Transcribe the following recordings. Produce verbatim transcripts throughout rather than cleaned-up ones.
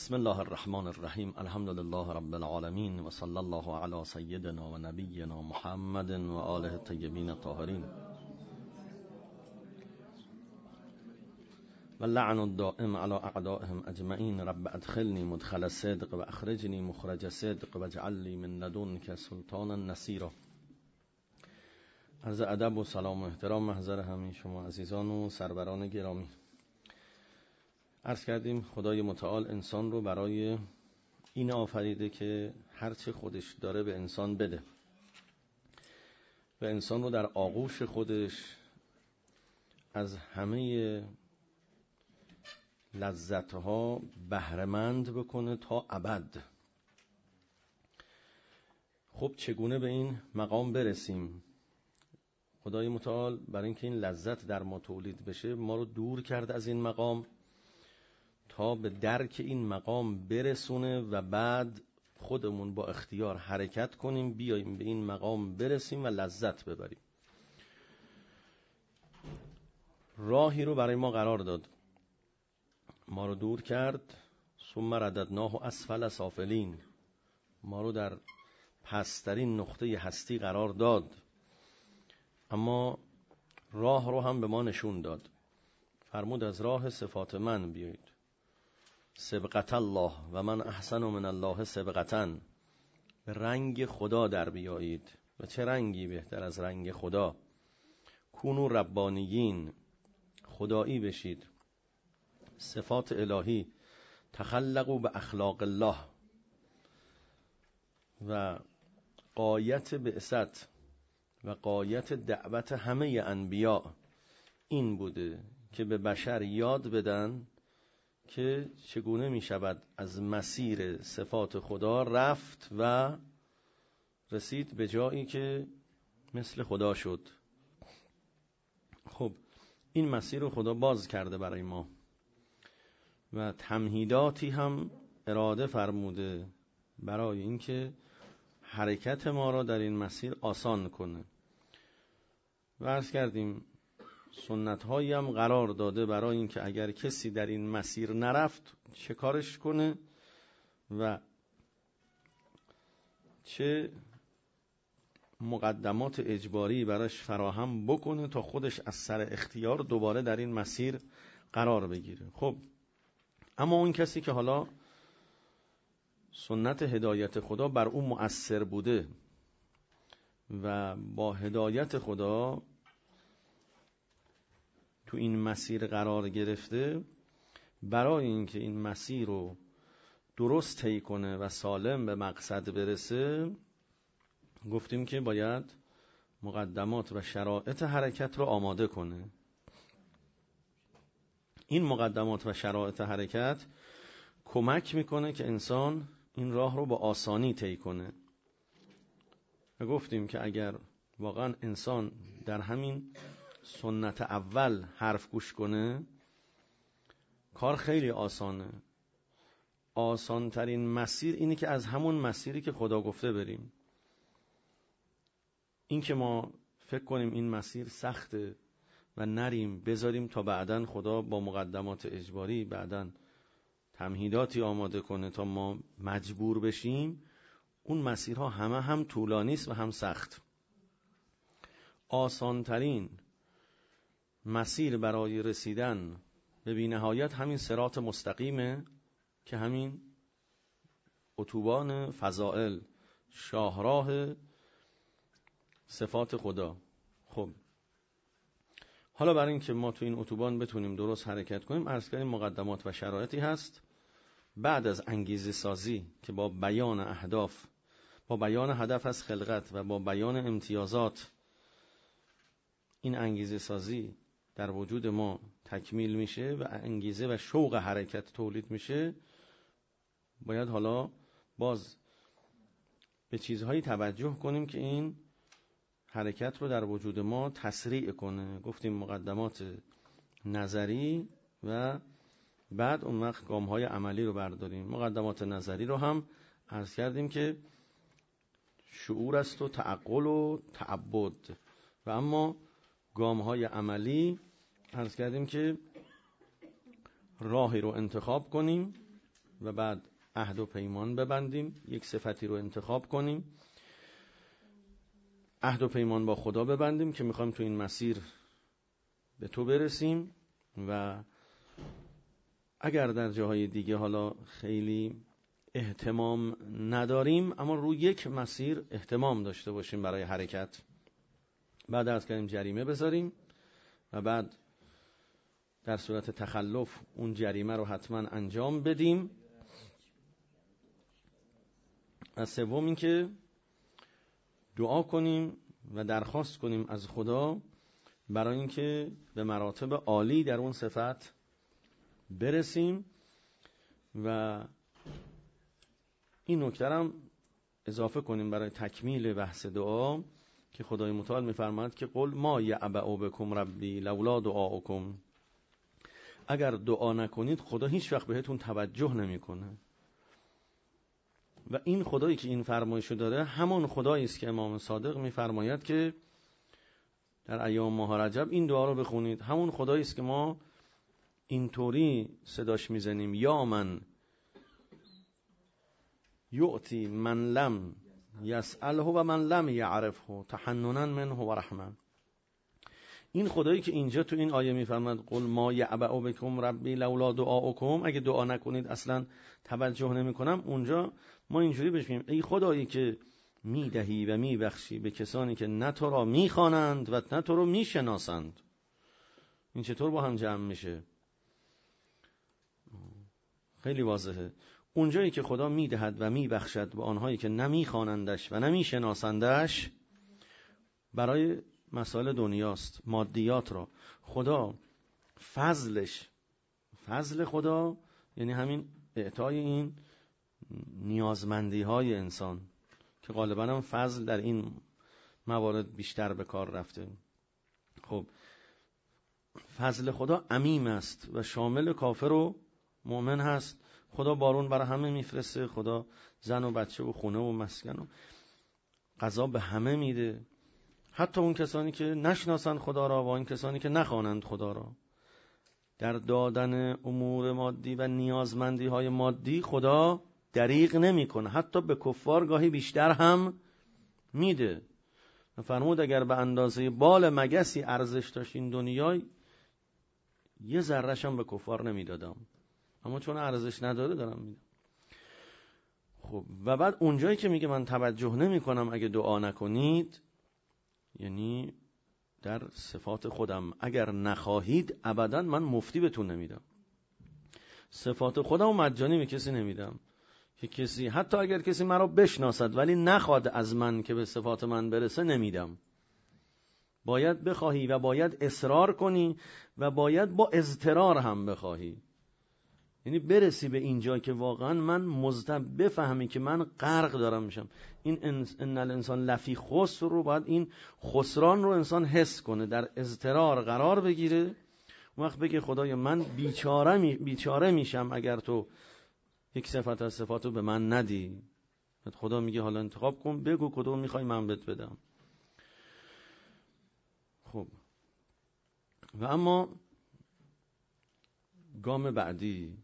بسم الله الرحمن الرحیم. الحمد لله رب العالمین و صلی الله علی سیدنا و نبینا محمد و آله الطیبین الطاهرین و لعن الدائم علی اعدائهم اجمعین. رب ادخلنی مدخل صدق و اخرجنی مخرج صدق و اجعل لی من لدنک سلطانا نصیرا. عرض ادب و سلام و احترام محضر همه شما عزیزان و سروران گرامی. عرض کردیم خدای متعال انسان رو برای این آفریده که هرچه خودش داره به انسان بده و انسان رو در آغوش خودش از همه لذتها بهره‌مند بکنه تا ابد. خب چگونه به این مقام برسیم؟ خدای متعال برای اینکه این لذت در ما تولید بشه ما رو دور کرد از این مقام تا به درک این مقام برسونه و بعد خودمون با اختیار حرکت کنیم بیاییم به این مقام برسیم و لذت ببریم. راهی رو برای ما قرار داد، ما رو دور کرد. ثم رددناه اسفل سافلین، ما رو در پسترین نقطه هستی قرار داد، اما راه رو هم به ما نشون داد. فرمود از راه صفات من بیایید. سبقت الله و من احسن من الله سبقتاً، به رنگ خدا در بیایید. و چه رنگی بهتر از رنگ خدا؟ کونو ربانیین، خدایی بشید. صفات الهی، تخلقوا به اخلاق الله. و غایت بعثت و غایت دعوت همه انبیاء این بوده که به بشر یاد بدن که چگونه می شود از مسیر صفات خدا رفت و رسید به جایی که مثل خدا شد. خب این مسیر رو خدا باز کرده برای ما و تمهیداتی هم اراده فرموده برای اینکه حرکت ما را در این مسیر آسان کنه. و عرض کردیم سنت هایی هم قرار داده برای اینکه اگر کسی در این مسیر نرفت چه کارش کنه و چه مقدمات اجباری براش فراهم بکنه تا خودش از سر اختیار دوباره در این مسیر قرار بگیره. خب اما اون کسی که حالا سنت هدایت خدا بر اون مؤثر بوده و با هدایت خدا تو این مسیر قرار گرفته، برای اینکه این مسیر رو درست طی کنه و سالم به مقصد برسه، گفتیم که باید مقدمات و شرایط حرکت رو آماده کنه. این مقدمات و شرایط حرکت کمک میکنه که انسان این راه رو با آسانی طی کنه. و گفتیم که اگر واقعا انسان در همین سنت اول حرف گوش کنه کار خیلی آسانه. آسان ترین مسیر اینه که از همون مسیری که خدا گفته بریم. این که ما فکر کنیم این مسیر سخته و نریم بذاریم تا بعداً خدا با مقدمات اجباری بعداً تمهیداتی آماده کنه تا ما مجبور بشیم، اون مسیرها همه هم طولانی است و هم سخت. آسان ترین مسیر برای رسیدن به بی‌نهایت همین صراط مستقیمه که همین اتوبان فضائل، شاهراه صفات خدا. خب حالا برای اینکه ما تو این اتوبان بتونیم درست حرکت کنیم، عرض کردیم مقدمات و شرایطی هست. بعد از انگیزه سازی که با بیان اهداف، با بیان هدف از خلقت و با بیان امتیازات این انگیزه سازی در وجود ما تکمیل میشه و انگیزه و شوق حرکت تولید میشه، باید حالا باز به چیزهایی توجه کنیم که این حرکت رو در وجود ما تسریع کنه. گفتیم مقدمات نظری و بعد اون وقت گام‌های عملی رو برداریم. مقدمات نظری رو هم عرض کردیم که شعور است و تعقل و تعبد، و اما گام‌های عملی عرض کردیم که راهی رو انتخاب کنیم و بعد عهد و پیمان ببندیم، یک صفتی رو انتخاب کنیم، عهد و پیمان با خدا ببندیم که میخوایم تو این مسیر به تو برسیم و اگر در جاهای دیگه حالا خیلی اهتمام نداریم اما روی یک مسیر اهتمام داشته باشیم برای حرکت. بعد از کردیم جریمه بذاریم و بعد در صورت تخلف اون جریمه رو حتما انجام بدیم. و سوم این که دعا کنیم و درخواست کنیم از خدا برای اینکه به مراتب عالی در اون صفت برسیم. و این نکته هم اضافه کنیم برای تکمیل بحث دعا که خدای متعال می‌فرماید که قل ما یعبأ بکم ربی لولا دعاؤکم، اگر دعا نکنید خدا هیچ وقت بهتون توجه نمی‌کنه. و این خدایی که این فرمایشو داره همون خدایی است که امام صادق می‌فرماید که در ایام ماه رجب این دعا رو بخونید. همون خدایی است که ما اینطوری صداش میزنیم یا من یؤتی من لم یسأله و من لم یعرفه تحننا منه و رحمه. این خدایی که اینجا تو این آیه میفرماد قل ما یعبأ بکم ربی لولا دعاؤکم، اگه دعا نکنید اصلا توجه نمیکنم، اونجا ما اینجوری بهش میگیم ای خدایی که میدهی و میبخشی به کسانی که نه تو را میخوانند و نه تو رو میشناسند. این چطور با هم جمع میشه؟ خیلی واضحه. اونجایی که خدا میدهد و میبخشد به آنهایی که نمیخوانندش و نمیشناسندش برای مسائل دنیاست، مادیات را. خدا فضلش، فضل خدا یعنی همین اعطای این نیازمندی های انسان که غالبا هم فضل در این موارد بیشتر به کار رفته. خب فضل خدا عمیم است و شامل کافر و مؤمن هست. خدا بارون برای همه میفرسته، خدا زن و بچه و خونه و مسکن و غذا به همه میده، حتی اون کسانی که نشناسند خدا را و این کسانی که نخوانند خدا را. در دادن امور مادی و نیازمندی های مادی خدا دریغ نمی کنه، حتی به کفار گاهی بیشتر هم میده. فرمود اگر به اندازه بال مگسی ارزش داشت این دنیا، یه ذره‌ش هم به کفار نمیدادم، اما چون ارزش نداره دارم میدم. خب و بعد اونجایی که میگه من توجه نمی کنم اگه دعا نکنید، یعنی در صفات خودم اگر نخواهید ابدا من مفتی بهتون نمیدم. صفات خودم مجانی به کسی نمیدم که کسی حتی اگر کسی مرا بشناسد ولی نخواد از من که به صفات من برسه نمیدم. باید بخواهی و باید اصرار کنی و باید با اضطرار هم بخواهی، یعنی برسی به اینجا که واقعا من مضطرب بفهمی که من غرق دارم میشم. این ان الانسان لفی خسر رو باید این خسران رو انسان حس کنه، در اضطرار قرار بگیره، اون وقت بگه خدای من بیچاره می بیچاره میشم اگر تو یک صفت از صفاتو به من ندی. خدا میگه حالا انتخاب کن، بگو کدوم میخوای من بهت بدم. خب و اما گام بعدی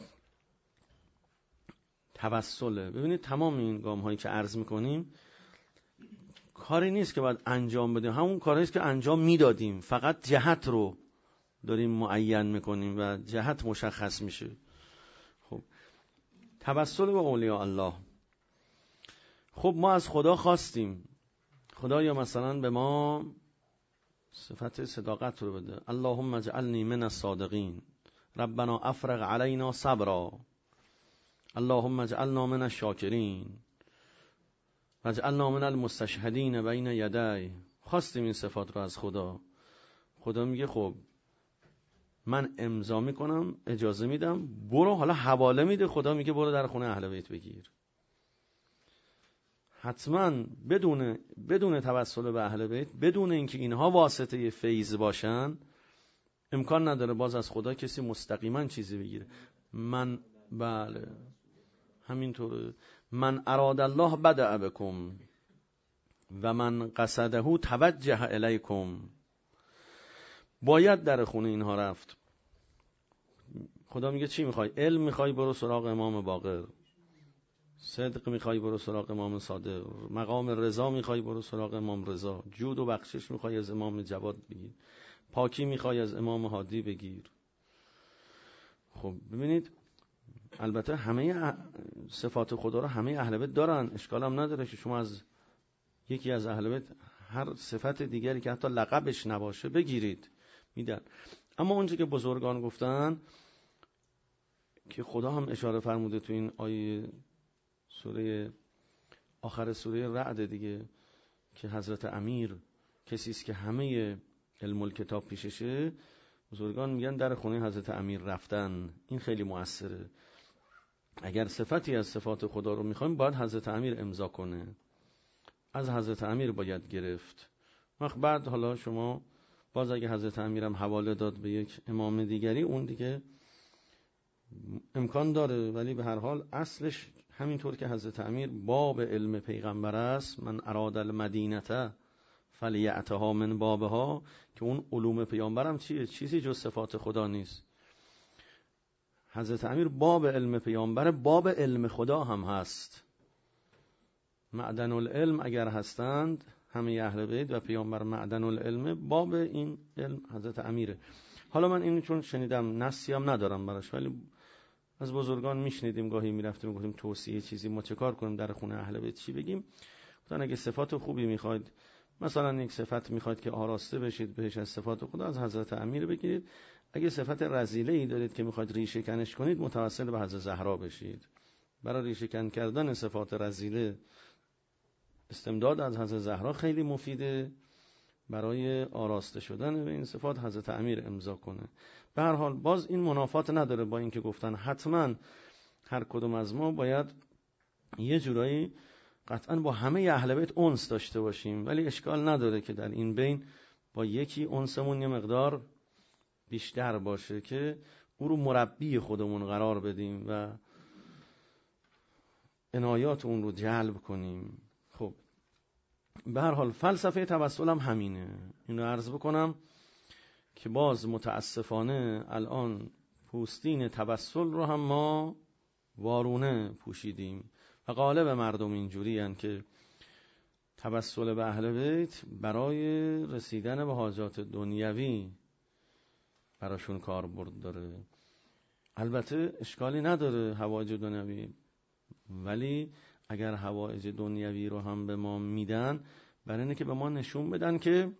توسله. ببینید تمام این گام هایی که عرض میکنیم کاری نیست که باید انجام بدیم، همون کاری است که انجام میدادیم، فقط جهت رو داریم معین میکنیم و جهت مشخص میشه. خب توسل به اولیاء الله. خب ما از خدا خواستیم خدا یا مثلا به ما صفت صداقت رو بده، اللهم اجعلنی من الصادقین، ربنا افرغ علینا صبرا، اللهم اجعلنا من الشاکرین واجعلنا من المستشهدین بین یدی. خواستیم این صفات رو از خدا. خدا میگه خب من امضا میکنم، اجازه میدم، برو. حالا حواله میده، خدا میگه برو در خونه اهل بیت بگیر. حتما بدون بدون توسل به اهل بیت، بدون اینکه اینها واسطه فیض باشن، امکان نداره باز از خدا کسی مستقیما چیزی بگیره. من بله همینطور، من اراد الله بدأ بکم و من قصده توجه الیکم. باید در خونه اینها رفت. خدا میگه چی میخوای؟ علم میخوای برو سراغ امام باقر، صدق میخوای برو سراغ امام صادق، مقام رضا میخوای برو سراغ امام رضا، جود و بخشش میخوای از امام جواد بگیر، پاکی میخوای از امام هادی بگیر. خب ببینید البته همه صفات خدا رو همه اهل بیت دارن، اشکال هم نداره که شما از یکی از اهل بیت هر صفت دیگری که حتی لقبش نباشه بگیرید، میدن. اما اونجا که بزرگان گفتن که خدا هم اشاره فرموده تو این آیه سوره آخر سوره رعد دیگه که حضرت امیر کسی است که همه علم الکتاب پیششه، بزرگان میگن در خونه حضرت امیر رفتن. این خیلی مؤثره. اگر صفتی از صفات خدا رو میخوایم باید حضرت امیر امضا کنه، از حضرت امیر باید گرفت. وقت بعد حالا شما باز اگه حضرت امیرم حواله داد به یک امام دیگری اون دیگه امکان داره، ولی به هر حال اصلش همینطور که حضرت امیر باب علم پیغمبر است، من اراد المدینه فلیعتها من بابها، که اون علوم پیامبرم چیه؟ چیزی جز صفات خدا نیست. حضرت امیر باب علم پیامبر، باب علم خدا هم هست. معدن العلم اگر هستند همه اهل بیت و پیامبر معدن العلم، باب این علم حضرت امیره. حالا من اینو چون شنیدم نصی هم ندارم براش، ولی از بزرگان میشنیدیم گاهی میرفتیم گفتیم توصیه چیزی ما چه کار کنیم در خونه اهل بیت چی بگیم. گفتن اگه صفات خوبی میخواید، مثلا یک صفت میخواید که آراسته بشید بهش از صفات خدا، از حضرت امیر بگیرید. اگه صفت رذیله ای دارید که میخواید ریشه کنش کنید، متوسل به حضرت زهرا بشید. برای ریشه کن کردن صفات رذیله استمداد از حضرت زهرا خیلی مفیده، برای آراسته شدن به این صفات حضرت امیر امضا کنه. به هر حال باز این منافات نداره با اینکه گفتن حتما هر کدوم از ما باید یه جورایی قطعا با همه اهل بیت انس داشته باشیم، ولی اشکال نداره که در این بین با یکی انسمون یه مقدار بیشتر باشه که او رو مربی خودمون قرار بدیم و عنایات اون رو جلب کنیم. خب به هر حال فلسفه توسل هم همینه. اینو عرض بکنم که باز متاسفانه الان پوستین توسل رو هم ما وارونه پوشیدیم و غالب مردم اینجوری هن که توسل به اهل بیت برای رسیدن به حاجات دنیوی براشون کاربرد داره. البته اشکالی نداره حوائج دنیوی، ولی اگر حوائج دنیوی رو هم به ما میدن، برای اینه که به ما نشون بدن که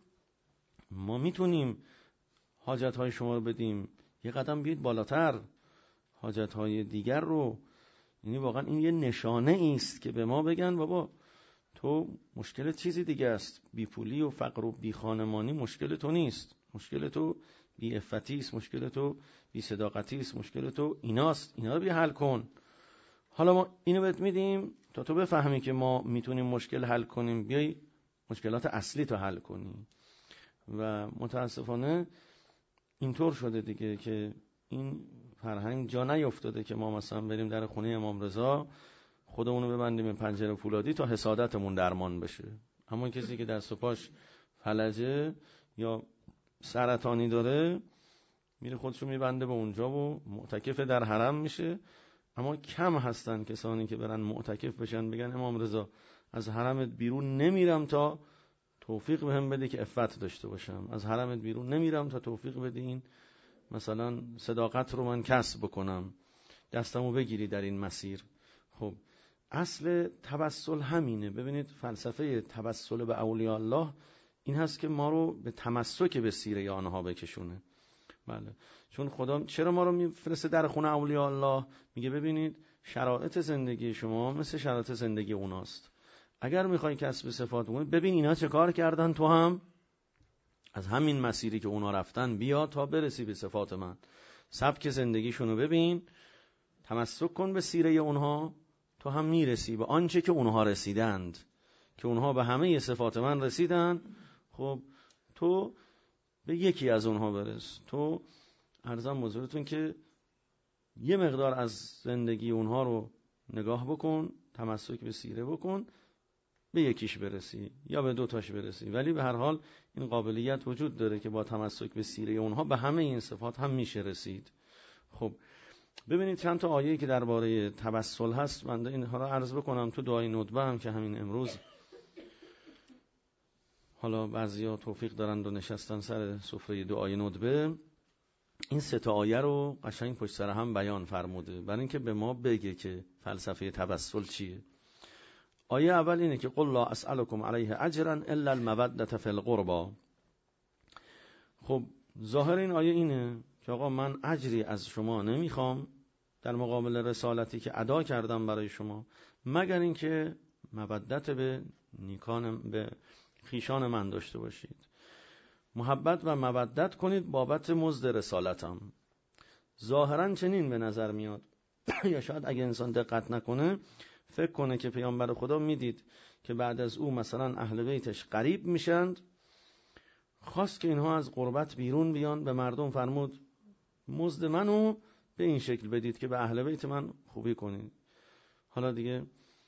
ما میتونیم حاجتهای شما رو بدیم، یه قدم بیاید بالاتر حاجتهای دیگر رو. یعنی واقعا این یه نشانه است که به ما بگن بابا تو مشکل چیزی دیگه است، بی پولی و فقر و بی خانمانی مشکل تو نیست، مشکل تو بی عفتی است، مشکل تو بی صداقتی است، مشکل تو ایناست، اینا رو بیا حل کن. حالا ما اینو بهت میدیم تا تو بفهمی که ما میتونیم مشکل حل کنیم، بیای مشکلات اصلی تو حل کنی. و متاسفانه اینطور شده دیگه که این فرهنگ جا نیفتاده که ما مثلا بریم در خونه امام رضا خودمونو ببندیم به پنجره فولادی تا حسادتمون درمان بشه. اما کسی که دست و پاش فلجه یا سرطانی داره میره خودشو میبنده به اونجا و معتکف در حرم میشه. اما کم هستن کسانی که برن معتکف بشن بگن امام رضا از حرمت بیرون نمیرم تا توفیق بهم بده که عفت داشته باشم، از حرمت بیرون نمیرم تا توفیق بده این مثلا صداقت رو من کسب بکنم، دستمو بگیری در این مسیر. خب اصل توسل همینه. ببینید فلسفه توسل به اولیاء الله این هست که ما رو به تمسک به سیره آنها بکشونه. بله، چون خدا چرا ما رو میفرسته در خونه اولیاء الله؟ میگه ببینید شرایط زندگی شما مثل شرایط زندگی اوناست. اگر میخوای کسب صفات کنی، ببین اینا چه کار کردن، تو هم از همین مسیری که اونا رفتن بیا تا برسی به صفات من. سبک زندگیشونو ببین، تمسک کن به سیره اونها، تو هم میرسی به آنچه که اونها رسیدند، که اونها به همه صفات من رسیدن. خب تو به یکی از اونها برس. تو عرضم حضورتون که یه مقدار از زندگی اونها رو نگاه بکن، تمسک به سیره بکن، به یکیش برسی یا به دوتاش برسی. ولی به هر حال این قابلیت وجود داره که با تمسک به سیره اونها به همه این صفات هم میشه رسید. خب ببینید چند تا آیه‌ای که درباره توسل هست، من اینها رو عرض بکنم تو دعای ندبه هم که همین امروز حالا بعضیا توفیق دارند و نشستن سر سفره دعای ندبه، این سه تا آیه رو قشنگ پشت سر هم بیان فرموده برای اینکه به ما بگه که فلسفه توسل چیه. آیه اول اینه که قل لا اسألكم علیه اجرا الا المودة فی القربى. خب ظاهر این آیه اینه که آقا من اجری از شما نمیخوام در مقابل رسالتی که ادا کردم برای شما، مگر اینکه مودت به نیکان به خیشان من داشته باشید، محبت و مودت کنید بابت مزد رسالتم. ظاهرا چنین به نظر میاد یا شاید اگه انسان دقت نکنه فکر کنه که پیامبر خدا میدید که بعد از او مثلا اهل بیتش غریب میشند، خواست که اینها از غربت بیرون بیان، به مردم فرمود مزد منو به این شکل بدید که به اهل بیت من خوبی کنید. حالا دیگه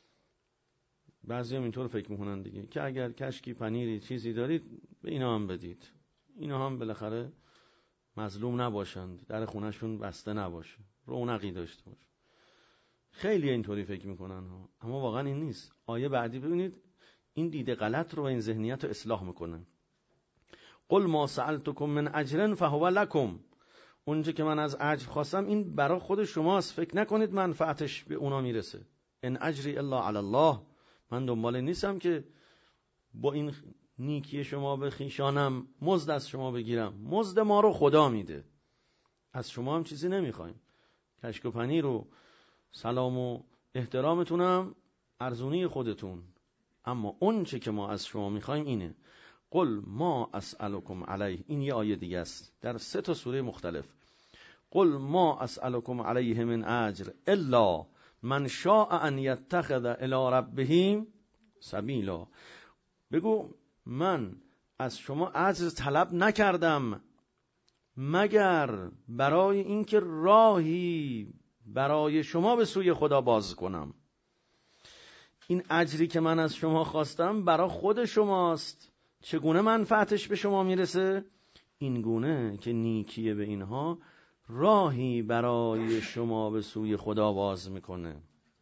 بعضی هم اینطور فکر میکنن دیگه که اگر کشکی پنیری چیزی دارید به اینا هم بدید، اینا هم بالاخره مظلوم نباشند، در خونهشون بسته نباشه، رونقی داشته باشه. خیلی اینطوری فکر میکنن ها، اما واقعا این نیست. آیه بعدی ببینید این دیده غلط رو و این ذهنیت رو اصلاح میکنه. قل ما سألتكم من اجر فهو لكم. اونجا که من از اجر خواستم این برای خود شماست، فکر نکنید منفعتش به اونا میرسه. ان اجری الا علی الله. من دنبال نیستم که با این نیکی شما به خیشانم مزد از شما بگیرم، مزد ما رو خدا میده، از شما هم چیزی نمیخوایم. کشک و پنیر رو سلام و احترامتونم ارزونی خودتون، اما اون چه که ما از شما میخوایم اینه. قل ما اسألكم علیه، این یه آیه دیگه است در سه تا سوره مختلف. قل ما اسألكم علیه من اجر الا من شاء ان یتخذ الی ربه سبیلا. بگو من از شما اجر طلب نکردم مگر برای اینکه راهی برای شما به سوی خدا باز کنم. این اجری که من از شما خواستم برای خود شماست. چگونه منفعتش به شما میرسه؟ این گونه که نیکیه به اینها راهی برای شما به سوی خدا باز میکنه.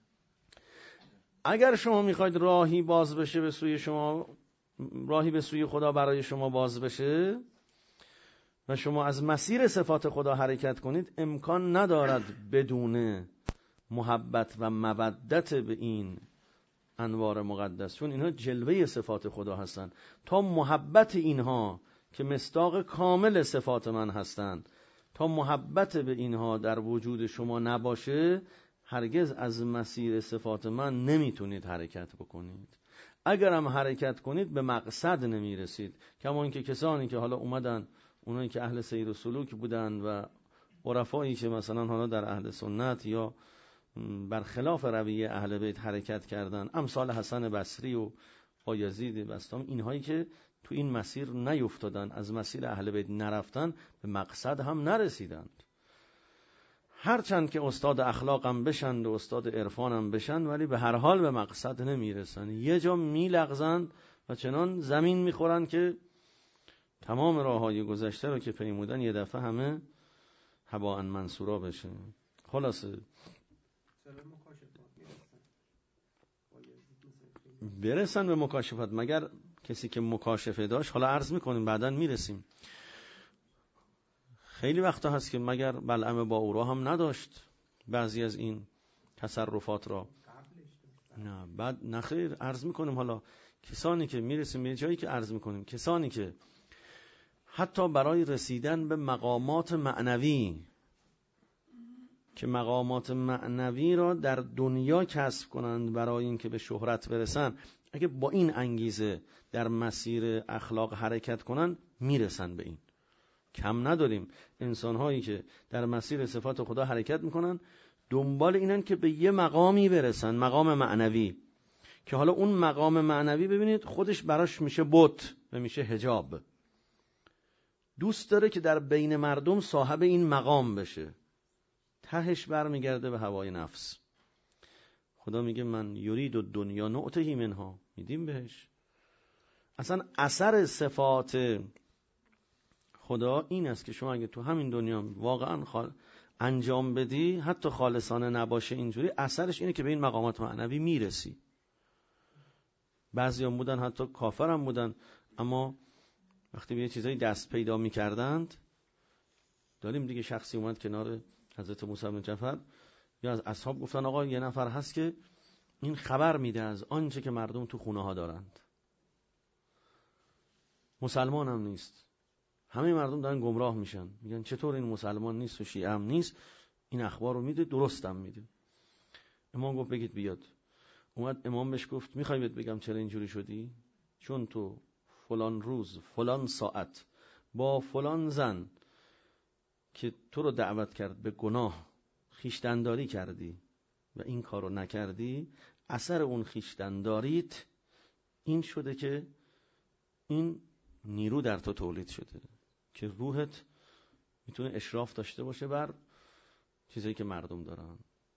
اگر شما میخواید راهی باز بشه به سوی شما، راهی به سوی خدا برای شما باز بشه و شما از مسیر صفات خدا حرکت کنید، امکان ندارد بدون محبت و مودت به این انوار مقدس، چون اینها جلوه صفات خدا هستند. تا محبت اینها که مصداق کامل صفات من هستند، تا محبت به اینها در وجود شما نباشه، هرگز از مسیر صفات من نمیتونید حرکت بکنید. اگر هم حرکت کنید به مقصد نمیرسید. کما اینکه کسانی که حالا اومدن، اونایی که اهل سیر و سلوک بودن و عرفایی که مثلا حالا در اهل سنت یا برخلاف رویه اهل بیت حرکت کردن، امثال حسن بصری و بایزید بستام، اینهایی که تو این مسیر نیفتادن، از مسیر اهل بیت نرفتن، به مقصد هم نرسیدند. هرچند که استاد اخلاقم بشند و استاد عرفانم بشند، ولی به هر حال به مقصد نمیرسن. یه جا میلغزند و چنان زمین میخورند که تمام راههای گذشته رو که پیمودن یه دفعه همه هباء منصورا بشه. خلاصه برسن به مکاشفت، مگر کسی که مکاشفه داشت، حالا عرض میکنیم بعداً میرسیم، خیلی وقتا هست که مگر بلعم با اورا هم نداشت بعضی از این تصرفات را؟ نه بعد نخیر عرض میکنیم. حالا کسانی که میرسیم به جایی که عرض میکنیم، کسانی که حتی برای رسیدن به مقامات معنوی، که مقامات معنوی را در دنیا کسب کنند برای اینکه به شهرت برسن، اگه با این انگیزه در مسیر اخلاق حرکت کنند، میرسن به این. کم نداریم انسان‌هایی که در مسیر صفات خدا حرکت میکنن، دنبال اینن که به یه مقامی برسن، مقام معنوی، که حالا اون مقام معنوی ببینید خودش براش میشه بت و میشه حجاب. دوست داره که در بین مردم صاحب این مقام بشه، تهش برمیگرده به هوای نفس. خدا میگه من یرید الدنیا نؤتهی منها، میدیم بهش. اصلا اثر صفات خدا این است که شما اگه تو همین دنیا واقعا انجام بدی، حتی خالصانه نباشه اینجوری، اثرش اینه که به این مقامات معنوی میرسی. بعضی هم بودن حتی کافر هم بودن، اما وقتی به یه چیزایی دست پیدا میکردند، داریم دیگه شخصی اومد کنار حضرت موسی بن جعفر یا از اصحاب گفتن آقا یه نفر هست که این خبر میده از آنچه که مردم تو خونه ها دارند، مسلمان هم نیست، همه مردم دارن گمراه میشن، میگن چطور این مسلمان نیست و شیعه هم نیست، این اخبار رو میده، درست هم میده. امام گفت بگید بیاد. اومد امام بهش گفت میخوای بهت بگم چرا اینجوری شدی؟ چون تو فلان روز فلان ساعت با فلان زن که تو رو دعوت کرد به گناه خویشتنداری کردی و این کارو نکردی، اثر اون خویشتنداریت این شده که این نیرو در تو تولید شده که روحت میتونه اشراف داشته باشه بر چیزایی که مردم دارن.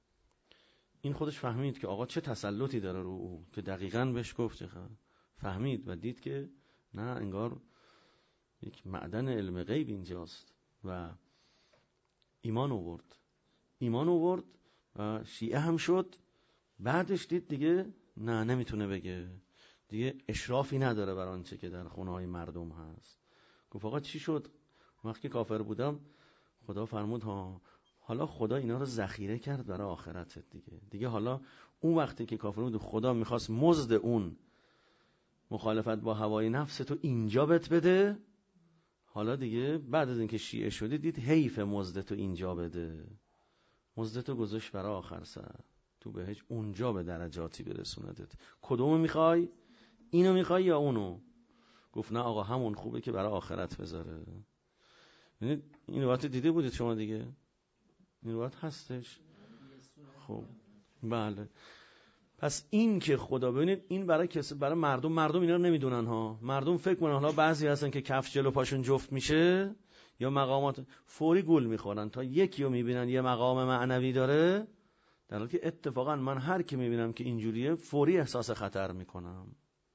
این خودش فهمید که آقا چه تسلطی داره رو او، که دقیقاً بهش گفت، فهمید و دید که نه، انگار یک معدن علم غیب اینجاست و ایمان آورد. ایمان آورد و شیعه هم شد. بعدش دید دیگه نه، نمیتونه بگه، دیگه اشرافی نداره بر آنچه که در خونه های مردم هست. گفت آقا چی شد؟ وقتی کافر بودم خدا فرمود ها حالا خدا اینا رو ذخیره کرد برای آخرتت دیگه. دیگه حالا اون وقتی که کافر بود خدا میخواست مزد اون مخالفت با هوای نفس تو اینجا بهت بده، حالا دیگه بعد از اینکه شیعه شدی دید حیف مزد تو اینجا بده، مزد تو گذاشت برای آخر سر تو بهش، اونجا به درجاتی برسوندت. کدومو میخوای؟ اینو میخوای یا اونو؟ گفت نه آقا همون خوبه که برای آخرت بذاره. یعنی این روایت دیده بودید شما دیگه؟ این روایت هستش. خب بله. پس این که خدا، ببینید این برای کسی، برای مردم، مردم اینا رو نمیدونن ها. مردم فکر کنن حالا بعضی هستن که کفش جلو پاشون جفت میشه یا مقامات فوری گول میخورن تا یکی رو میبینن یه مقام معنوی داره، در حالی که اتفاقا من هر کی میبینم که اینجوریه فوری احساس خطر میکنم،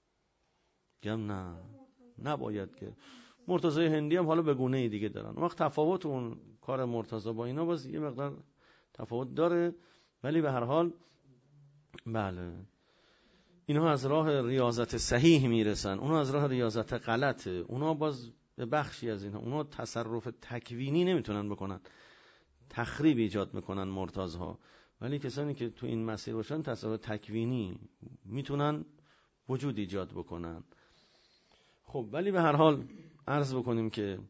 گم نه نباید که. مرتضی هندی هم حالا به گونه دیگه دارن، وقت تفاوت اون کار مرتضی با اینا باز یه مقدار تفاوت داره، ولی به هر حال بله اینها از راه ریاضت صحیح میرسن، اونها از راه ریاضت غلطه، اونها باز به بخشی از اینها اونها تصرف تکوینی نمیتونن بکنن، تخریب ایجاد میکنن مرتضی‌ها، ولی کسانی که تو این مسیر باشن تصرف تکوینی میتونن وجود ایجاد بکنن. خب ولی به هر حال عرض بکنیم که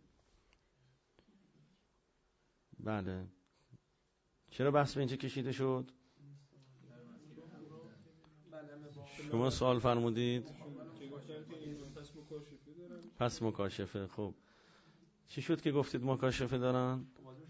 بله چرا بحث به اینجا کشیده شد؟ شما سوال فرمودید؟ پس مکاشفه. خب چی شد که گفتید مکاشفه دارن؟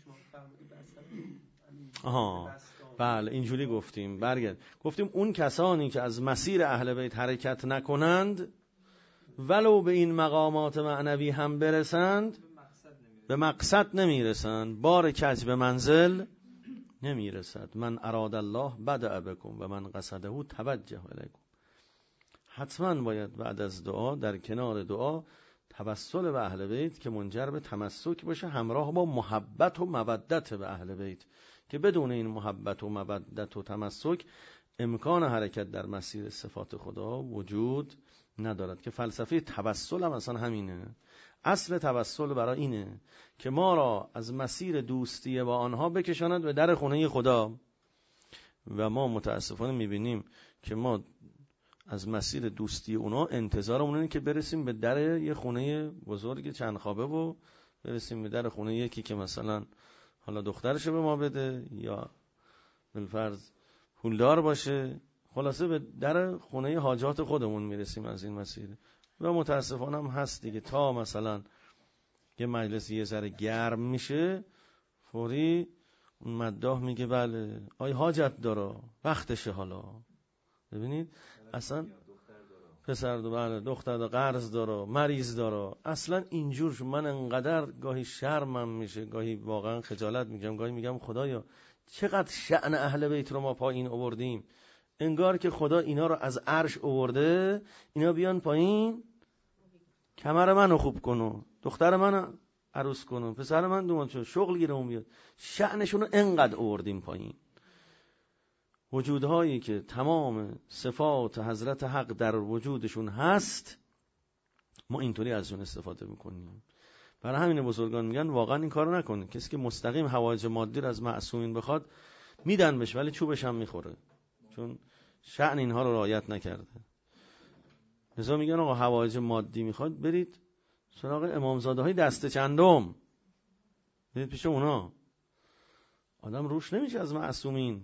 آها بله اینجوری گفتیم. برگرد گفتیم اون کسانی که از مسیر اهل بیت حرکت نکنند ولو به این مقامات معنوی هم برسند به مقصد نمیرسند، بار کج به منزل نمیرسد. من اراد الله بدأ بکم و من قصده توجه الیکم. حتما باید بعد از دعا در کنار دعا توسل به اهل بیت که منجر به تمسک باشه، همراه با محبت و مودت به اهل بیت، که بدون این محبت و مودت و تمسک امکان حرکت در مسیر صفات خدا وجود ندارد. که فلسفه توسل هم اصلا همینه. اصل توسل برای اینه که ما را از مسیر دوستی با آنها بکشاند به در خونه خدا، و ما متاسفانه میبینیم که ما از مسیر دوستی اونا انتظارمون اینه که برسیم به در یه خونه بزرگ چند خوابه و برسیم به در خونه یکی که مثلا حالا دخترشو به ما بده یا بالفرض پولدار باشه، خلاصه به در خونه حاجات خودمون میرسیم از این مسیر. و متاسفانه هم هست دیگه، تا مثلا یه مجلس یه ذره گرم میشه فوری اون مداح میگه بله آی حاجت داره وقتشه. حالا ببینید اصلا پسر دو بله دختر دو قرض داره مریض داره، اصلا اینجور شو. من انقدر گاهی شرمم میشه، گاهی واقعا خجالت میگم، گاهی میگم خدایا چقدر شأن اهل بیت رو ما پایین آوردیم، انگار که خدا اینا رو از عرش آورده اینا بیان پایین کمر منو خوب کنو، دختر من عروس کنم، پسر من دومات شد، شغل گیرمون بیاد. شأنشون رو انقدر آوردیم پایین. وجودهایی که تمام صفات حضرت حق در وجودشون هست، ما اینطوری ازشون استفاده میکنیم. برای همین بزرگان میگن واقعا این کارو نکنید. کسی که مستقیم حوایج مادی رو از معصومین بخواد میدن بهش، ولی چوبش هم میخوره، چون شأن اینها رو رعایت نکرده. لذا میگن آقا حوایج مادی میخواد، برید سراغ امامزاده های دست چندم، برید پیش اونا. آدم روش نمیشه از معصومین.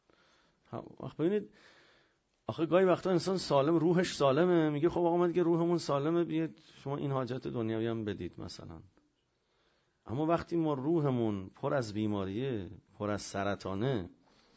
وقت ببینید آخه گاهی وقتا انسان سالم، روحش سالمه، میگه خب آقا من دیگه روحمون سالمه، بیاد شما این حاجت دنیوی هم بدید مثلا. اما وقتی ما روحمون پر از بیماریه، پر از سرطانه،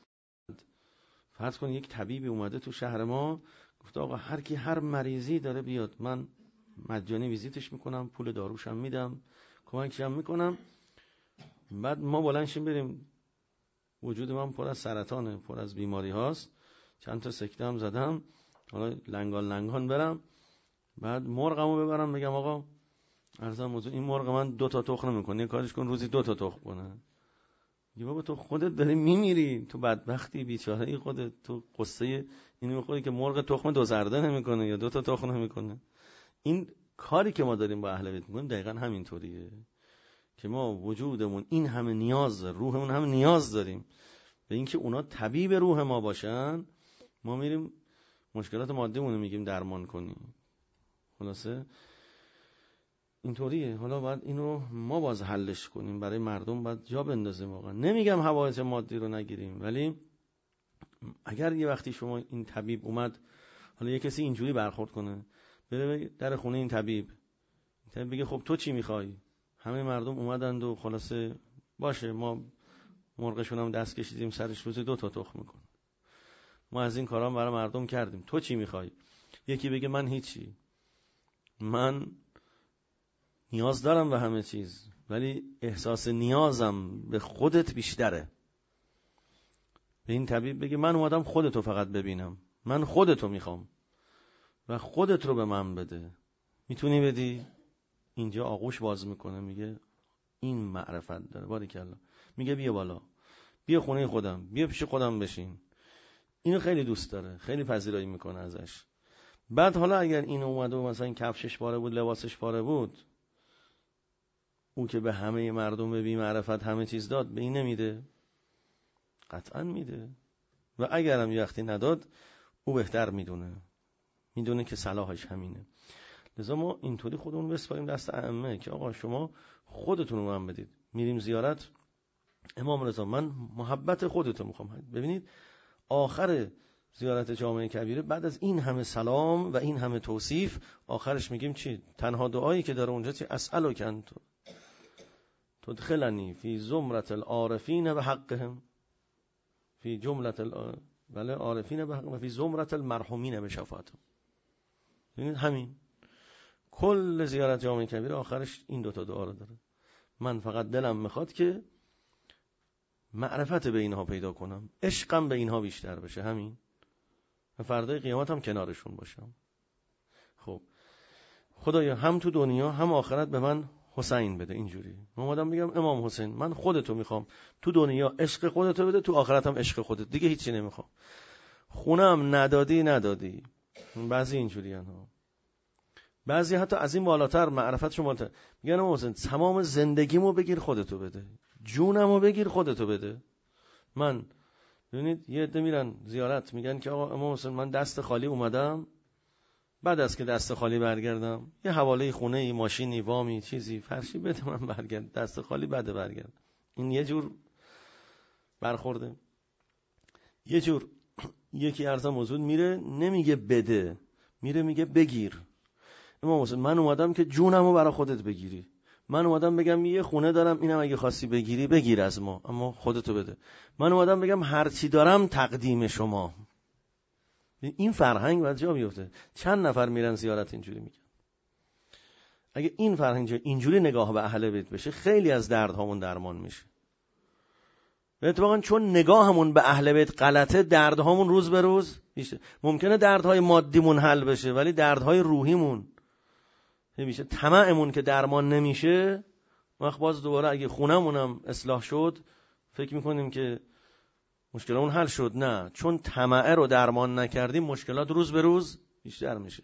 فرض کن یک طبیبی اومده تو شهر ما گفته آقا هر کی هر مریضی داره بیاد، من مجانی ویزیتش میکنم، پول داروشم میدم، کمکشم میکنم، بعد ما بلندشیم بریم وجود من پر از سرطانه، پر از بیماری هاست، چند تا سکته هم زدم، حالا لنگان لنگان برم، بعد مرغمو ببرم بگم آقا عرضم موضوع این مرغ من دو تا تخم نمیکنه، کارش کن روزی دو تا تخم کنه. یه بابا تو خودت داری میمیری، تو بدبختی بیچاره ای خودت، تو قصه اینو میخوری که مرغ تخم دو زرده نمیکنه یا دو تا تخم نمیکنه. این کاری که ما داریم با اهل بیت میکنیم دقیقاً همینطوریه که ما وجودمون این همه نیاز داره، روحمون هم نیاز داریم به اینکه اونا طبیب روح ما باشن. ما میریم مشکلات مادیمون رو میگیم درمان کنیم. خلاصه اینطوریه. حالا باید اینو ما باز حلش کنیم، برای مردم باید جا بندازیم. واقعا نمیگم حوایج مادی رو نگیریم، ولی اگر یه وقتی شما این طبیب اومد، حالا یه کسی اینجوری برخورد کنه، بره در خونه این طبیب، طبیب بگه خب تو چی میخوای؟ همه مردم اومدند و خلاصه باشه ما مرغشون هم دست کشیدیم سرش، روزی دو تا تخم میکنه، ما از این کارا برای مردم کردیم، تو چی میخوای؟ یکی بگه من هیچی، من نیاز دارم به همه چیز، ولی احساس نیازم به خودت بیشتره. به این طبیب بگه من اومدم خودتو فقط ببینم، من خودتو میخوام و خودت رو به من بده. میتونی بدی؟ اینجا آغوش باز میکنه، میگه این معرفت داره، باریکلا. میگه بیا بالا، بیا خونه خودم، بیا پیش خودم بشین. اینو خیلی دوست داره، خیلی پذیرایی میکنه ازش. بعد حالا اگر این اومده و مثلا کفشش پاره بود، لباسش پاره بود، او که به همه مردم به بی معرفت همه چیز داد، به این نمیده؟ قطعا میده. و اگرم یه وقتی نداد، او بهتر میدونه، میدونه که صلاحش همینه. لذا ما اینطوری خودمون بسپاریم دست ائمه که آقا شما خودتون رو من بدید. میریم زیارت امام رضا، من محبت خودتو میخوام. ببینید آخر زیارت جامع کبیره بعد از این همه سلام و این همه توصیف، آخرش میگیم چی؟ تنها دعایی که داره اونجا چی؟ اسألک ان تدخلنی فی زمرة العارفین بحقهم، فی جملة ال بله عارفین بحقهم، فی زمرة المرحومین بشفاعتهم. ببینید همین کل زیارت جامع کبیره آخرش این دوتا دعا رو داره. من فقط دلم میخواد که معرفت به اینها پیدا کنم، عشقم به اینها بیشتر بشه، همین، و فردای قیامت هم کنارشون باشم. خب خدایا هم تو دنیا هم آخرت به من حسین بده. اینجوری من اومدم میگم امام حسین من خودتو میخوام، تو دنیا عشق خودتو بده، تو آخرت هم عشق خودت، دیگه هیچی نمیخوام. خونم ندادی ندادی. بعضی اینجوری ها، بعضی حتی از این بالاتر معرفتشون بالاتر میگن امام حسین تمام زندگیمو بگیر خودتو بده، جونمو بگیر خودتو بده. من ببینید یه عده میرن زیارت میگن که آقا امام حسین من دست خالی اومدم، بعد از که دست خالی برگردم یه حواله خونه ای، ماشینی، وامی، چیزی فرشی بده من برگرد، دست خالی بده برگرد. این یه جور برخورده. یه جور یکی ارزم موجود میره نمیگه بده، میره میگه بگیر. امام حسین من اومدم که جونمو برای خودت بگیری، من اومدم بگم یه خونه دارم اینم اگه خواستی بگیری بگیر از ما، اما خودتو بده. من اومدم بگم هر چی دارم تقدیم شما. این فرهنگ باید جا بیفته. چند نفر میرن زیارت اینجوری میگن. اگه این فرهنگ اینجوری نگاه به اهل بیت بشه، خیلی از دردهامون درمان میشه. اتفاقا چون نگاهمون به اهل بیت غلطه، دردهامون روز به روز میشه. ممکنه دردهای مادیمون حل بشه، ولی دردهای روحیمون میشه. طمعمون که درمان نمیشه، وقت باز دوباره اگه خونمونم اصلاح شد فکر میکنیم که مشکلمون حل شد. نه، چون طمع رو درمان نکردیم مشکلات روز به روز بیشتر میشه.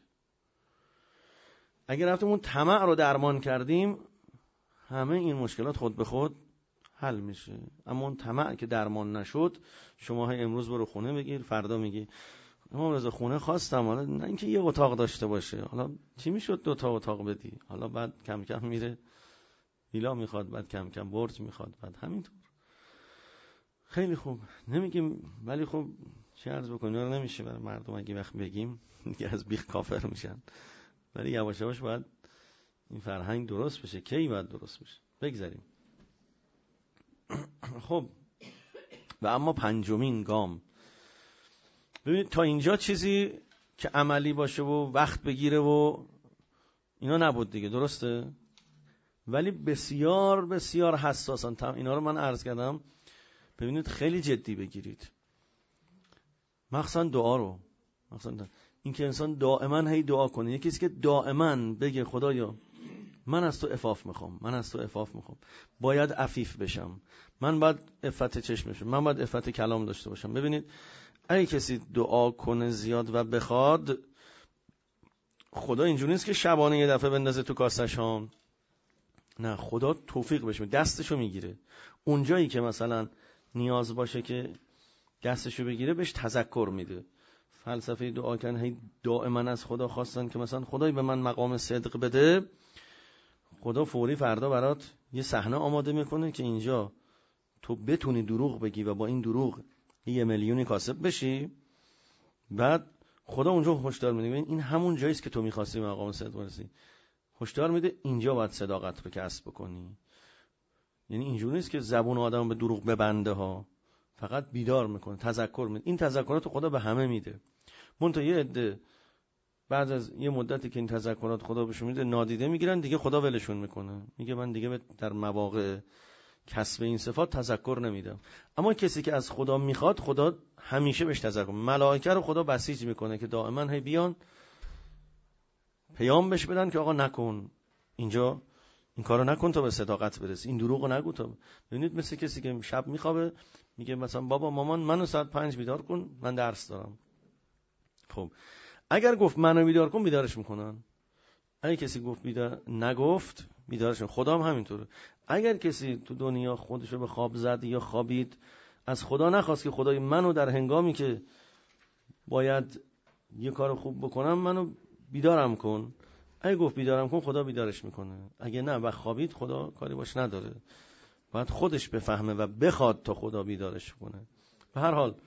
اگر رفتیم اون طمع رو درمان کردیم همه این مشکلات خود به خود حل میشه. اما اون طمع که درمان نشد، شما های امروز برو خونه بگیر، فردا میگی امام رضا خونه خواستم، حالا نه اینکه یه اتاق داشته باشه، حالا چی میشد دو تا اتاق بدی، حالا بعد کم کم میره ویلا میخواد، بعد کم کم برج میخواد، بعد همینطور. خیلی خوب نمیگیم، ولی خب چه عرض بکنیم رو نمیشه برای مردم اگه وقت بگیم دیگه از بیخ کافر میشن. ولی یواش یواش باید این فرهنگ درست بشه. کی باید درست بشه؟ بگذاریم. خب و اما پنجمین گام، ببینید تا اینجا چیزی که عملی باشه و وقت بگیره و اینا نبود دیگه، درسته؟ ولی بسیار بسیار حساسن. اینا رو من عرض کردم، ببینید خیلی جدی بگیرید، مخصوصا دعا رو. مخصوصا این که انسان دائما هی دعا کنه. یکی کسی که دائما بگه خدایا من از تو عفاف میخوام، من از تو عفاف میخوام، باید عفیف بشم، من باید عفت چشم بشم، من باید عفت کلام داشته باشم. ببینید اگه کسی دعا کنه زیاد و بخواد، خدا اینجوری نیست که شبانه یه دفعه بندازه تو کاسش ها. نه، خدا توفیق بشه، دستشو میگیره. اونجایی که مثلا نیاز باشه که دستشو بگیره بهش تذکر میده. فلسفه دعا کردن هی دائما از خدا خواستن که مثلا خدای به من مقام صدق بده، خدا فوری فردا برات یه صحنه آماده میکنه که اینجا تو بتونی دروغ بگی و با این دروغ یه میلیونی کاسب بشی. بعد خدا اونجا هشدار میده، این همون جاییست که تو میخواستی مقام صدق برسی. هشدار میده اینجا باید صداقت رو کسب بکنی. یعنی اینجوری نیست که زبون آدم به دروغ ببنده ها، فقط بیدار میکنه، تذکر میده. این تذکرات خدا به همه میده. منتها یه عده بعد از یه مدتی که این تذکرات خدا بهشون میده نادیده میگیرن، دیگه خدا ولشون میکنه، میگه من دیگه در مواقع کسب این صفات تذکر نمیدم. اما کسی که از خدا میخواد، خدا همیشه بهش تذکر. ملائکه رو خدا بسیج میکنه که دائما هی بیان پیام بهش بدن که آقا نکن، اینجا این کارو نکن تا به صداقت برسی، این دروغو نگو تا. ببینید مثل کسی که شب میخوابه میگه مثلا بابا مامان منو ساعت پنج بیدار کن من درس دارم. خب اگر گفت منو بیدار کن بیدارش میکنن، اگر کسی گفت بیدار نگفت بیدارش میکنن. خدا هم همینطوره. اگر کسی تو دنیا خودشو به خواب زد یا خوابید، از خدا نخواست که خدای منو در هنگامی که باید یه کار خوب بکنم منو بیدارم کن، اگه گفت بیدارم کن خدا بیدارش میکنه. اگه نه و خوابید خدا کاری باش نداره، باید خودش بفهمه و بخواد تا خدا بیدارش کنه. به هر حال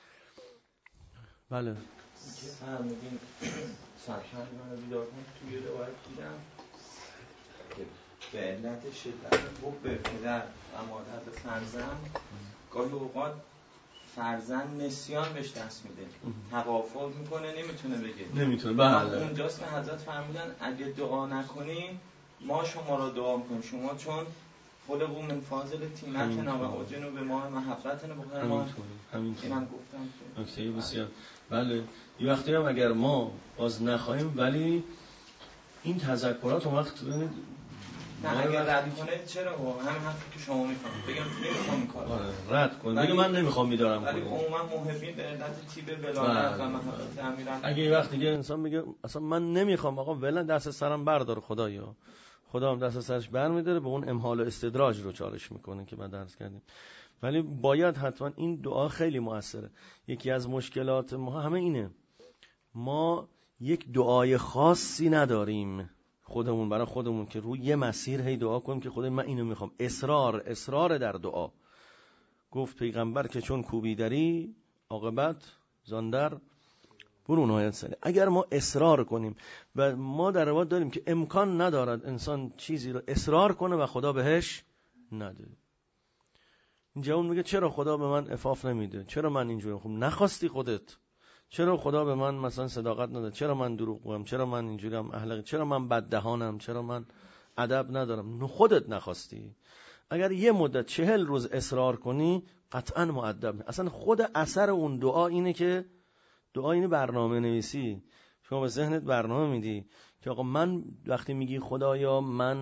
بله فرمودین سرشن منو بیدار کن، توی روایت دیدم که به علت شدت حب به پدر و مادر به فرزند گاهی اوقات فرزند نسیان بهش دست میده، تغافل میکنه، نمیتونه بگه، نمیتونه. بله اونجاست که حضرت فرمودن اگه دعا نکنی ما شما را دعا میکنیم، شما چون خلقو من فاضل تینتنا و اجنو به ما محبتنا بکنه. ما اینم گفتم نکته بسیار بله. یه وقتی هم اگر ما باز نخواهیم، ولی این تذکرات اون وقت نه اگر رد کنه چرا و همین حرفی که شما میفهمید بگم نمیخوام این کارو رد کن، بگه من نمیخوام بیدارم کنم. ولی عموما محبین به علت تیب ولایت و محبت امیران، اگه یه وقت دیگه انسان بگه اصلا من نمیخوام، آقا ولن دست سرم بردار خدایا، خدا هم دست سرش برمیداره، به اون امهال و استدراج رو چالش میکنه که بعد درس کردیم. ولی باید حتما این دعا خیلی موثره. یکی از مشکلات ما همه اینه، ما یک دعای خاصی نداریم خودمون برای خودمون که روی یه مسیر هی دعا کنیم که خدای من اینو میخوام. اصرار اصرار در دعا. گفت پیغمبر که چون کوبیدری عاقبت زاندر برون آید سری. اگر ما اصرار کنیم و ما در روایت داریم که امکان ندارد انسان چیزی رو اصرار کنه و خدا بهش نده. اینجا اون میگه چرا خدا به من عفاف نمیده، چرا من اینجوری؟ خب نخواستی خودت. چرا خدا به من مثلا صداقت نده، چرا من دروغ میگم، چرا من اینجوریم اهل، چرا من بددهانم، چرا من ادب ندارم؟ خودت نخواستی. اگر یه مدت چهل روز اصرار کنی قطعا مؤدب. اصلا خود اثر اون دعا اینه که دعا اینه برنامه نویسی. شما به ذهنت برنامه میدی که آقا من وقتی میگی خدایا من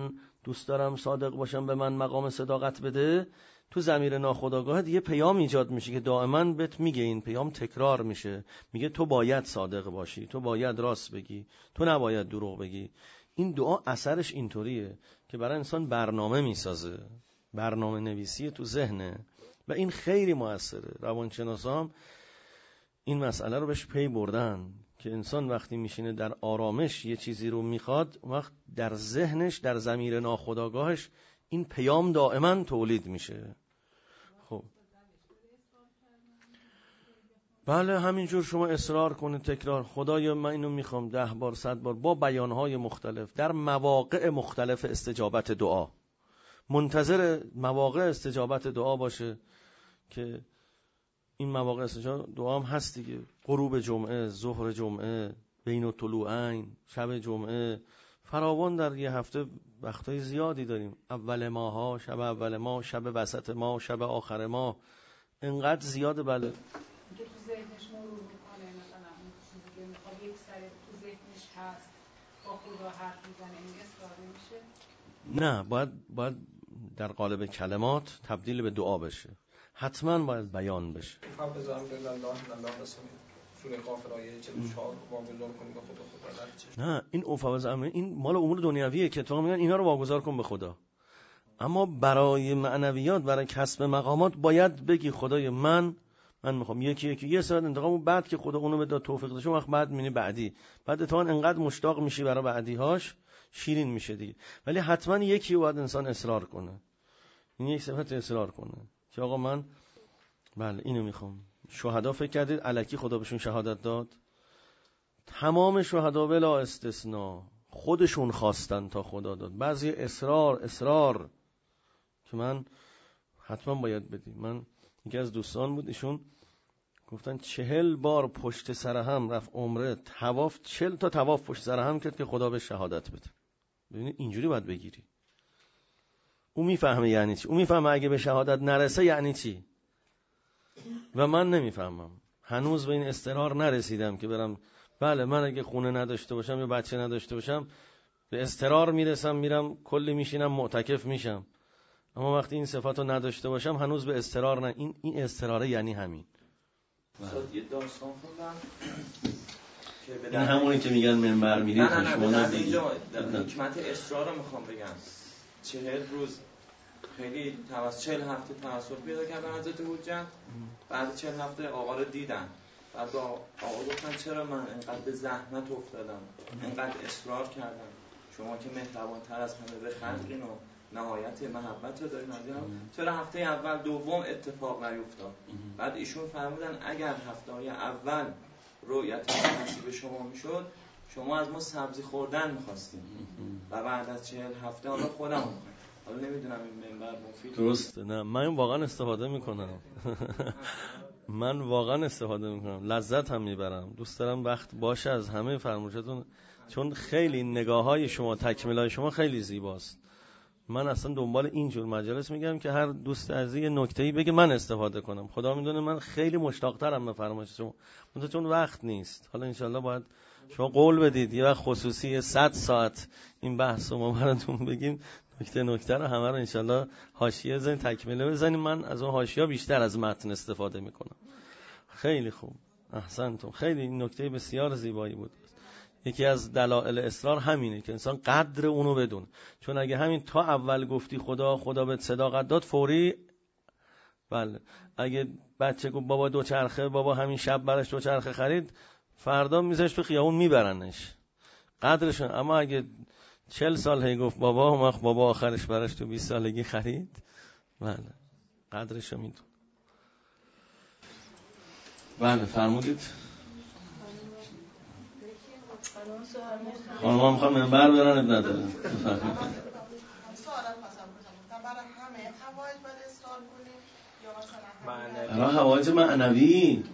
دوست دارم صادق باشم به من مقام صداقت بده، تو ضمیر ناخودآگاهت یه پیام ایجاد میشه که دائما بهت میگه، این پیام تکرار میشه، میگه تو باید صادق باشی، تو باید راست بگی، تو نباید دروغ بگی. این دعا اثرش اینطوریه که برای انسان برنامه میسازه، برنامه نویسی تو ذهنه و این خیلی موثره. روانشناسام این مسئله رو بهش پی بردن که انسان وقتی میشینه در آرامش یه چیزی رو میخواد، وقت در ذهنش، در ضمیر ناخودآگاهش این پیام دائما تولید میشه. خب بله همینجور شما اصرار کنید، تکرار، خدایا من اینو میخوام ده بار صد بار با بیانهای مختلف در مواقع مختلف استجابت دعا. منتظر مواقع استجابت دعا باشه که این مواقع استجابت دعا هم هست دیگه، غروب جمعه، ظهر جمعه، بین الطلوعین، شب جمعه، فراوان در یه هفته وقتای زیادی داریم، اول ماها، شب اول ماه، شب وسط ماه، شب آخر ماه، انقدر زیاده. بله که تو ذهنش مرور میکنه، مثلا اون چیزی که میخواد یک سری تو ذهنش هست با خدا حرف میزنه، این اصرار نمیشه؟ نه، باید باید در قالب کلمات تبدیل به دعا بشه، حتما باید بیان بشه. سوره قاف آیه چهل و چهار واگذار کنید به خدا، خدا نه این اوفوض امر این مال امور دنیویه که تو میگن اینا رو واگذار کن به خدا، اما برای معنویات، برای کسب مقامات باید بگی خدای من من میخوام یکی یکی یه ساعت انتقام، بعد که خدا اونو بده توفیق داشه وقت بعد میبینی بعدی، بعد اتفاقا انقدر مشتاق میشی برای بعدی‌هاش شیرین میشه دیگه. ولی حتما یکی باید انسان اصرار کنه، این یک صفت اصرار کنه که آقا من بله اینو میخوام. شهدا فکر کردید الکی خدا بهشون شهادت داد؟ تمام شهدا بلا استثناء خودشون خواستن تا خدا داد. بعضی اصرار اصرار که من حتما باید بدی. من یکی از دوستان بود، ایشون گفتن چهل بار پشت سر هم رفت عمره طواف، چهل تا طواف پشت سر هم کرد که خدا به شهادت بده. ببینید اینجوری باید بگیری. او میفهمه یعنی چی، او میفهمه اگه به شهادت نرسه یعنی چی، و من نمیفهمم، هنوز به این استقرار نرسیدم که برم. بله من اگه خونه نداشته باشم یا بچه نداشته باشم به استقرار میرسم، میرم کلی میشینم معتکف میشم، اما وقتی این صفات رو نداشته باشم هنوز به استقرار نه. این این استقراره یعنی همین. یه داستان خوندم که این همونی که میگن منبر میرید. نه نه نه نه اینجا حکمت اصرار رو میخوام بگم. چهل روز خیلی توسط چهل هفته توسط پیدا کردن حضرت حجت، بعد چهل هفته آقا رو دیدن، بعد با آقا گفتن چرا من انقدر به زحمت افتادم، انقدر اصرار کردم، شما که مهربان‌تر از همه به خلقین و نهایت محبت رو دارین، چرا هفته اول دوم اتفاق نیفتاد؟ بعد ایشون فرمودن اگر هفته‌های اول رؤیت نصیب شما میشد، شما از ما سبزی خوردن می‌خواستین و بعد از چهل هفته حالا خودم می‌خوام. حالا نمیدونم این منبر مفید درسته. نه من واقعا استفاده میکنم من واقعا استفاده میکنم، لذت هم میبرم، دوست دارم وقت باشه از همه فرمایشاتون، چون خیلی نگاه‌های شما، تکمیل‌های شما خیلی زیباست. من اصلا دنبال اینجور مجالس میگم که هر دوست عزیز یه نکته‌ای بگه من استفاده کنم. خدا میدونه من خیلی مشتاق‌ترم به فرمایش شما، منتها چون وقت نیست. حالا انشالله باید شما قول بدید یه وقت خصوصی صد ساعت این بحث رو ما براتون بگیم، نکته نکته رو همه رو انشالله حاشیه بزنیم، تکمیله بزنیم. من از اون حاشیه بیشتر از متن استفاده میکنم. خیلی خوب، احسنتون. خیلی این نکته بسیار زیبایی بود. یکی از دلایل اصرار همینه که انسان قدر اونو بدون، چون اگه همین تا اول گفتی خدا خدا بهت صداقت داد، فوری بله. اگه بچه گفت بابا دوچرخه، بابا همین شب براش دوچرخه خرید، فردا میذاش تو خیابون میبرنش، قدرشون. اما اگه چل سال هی گفت بابا، اون وقت بابا آخرش براش تو بیست سالگی خرید، بله قدرشو میدون. بله فرمودید. خانم ها میخوام منبر برن نداره. سوالم خواستم بکنم برای همه حوایج باید اصرار کنیم یا مثلا برای حوایج معنوی؟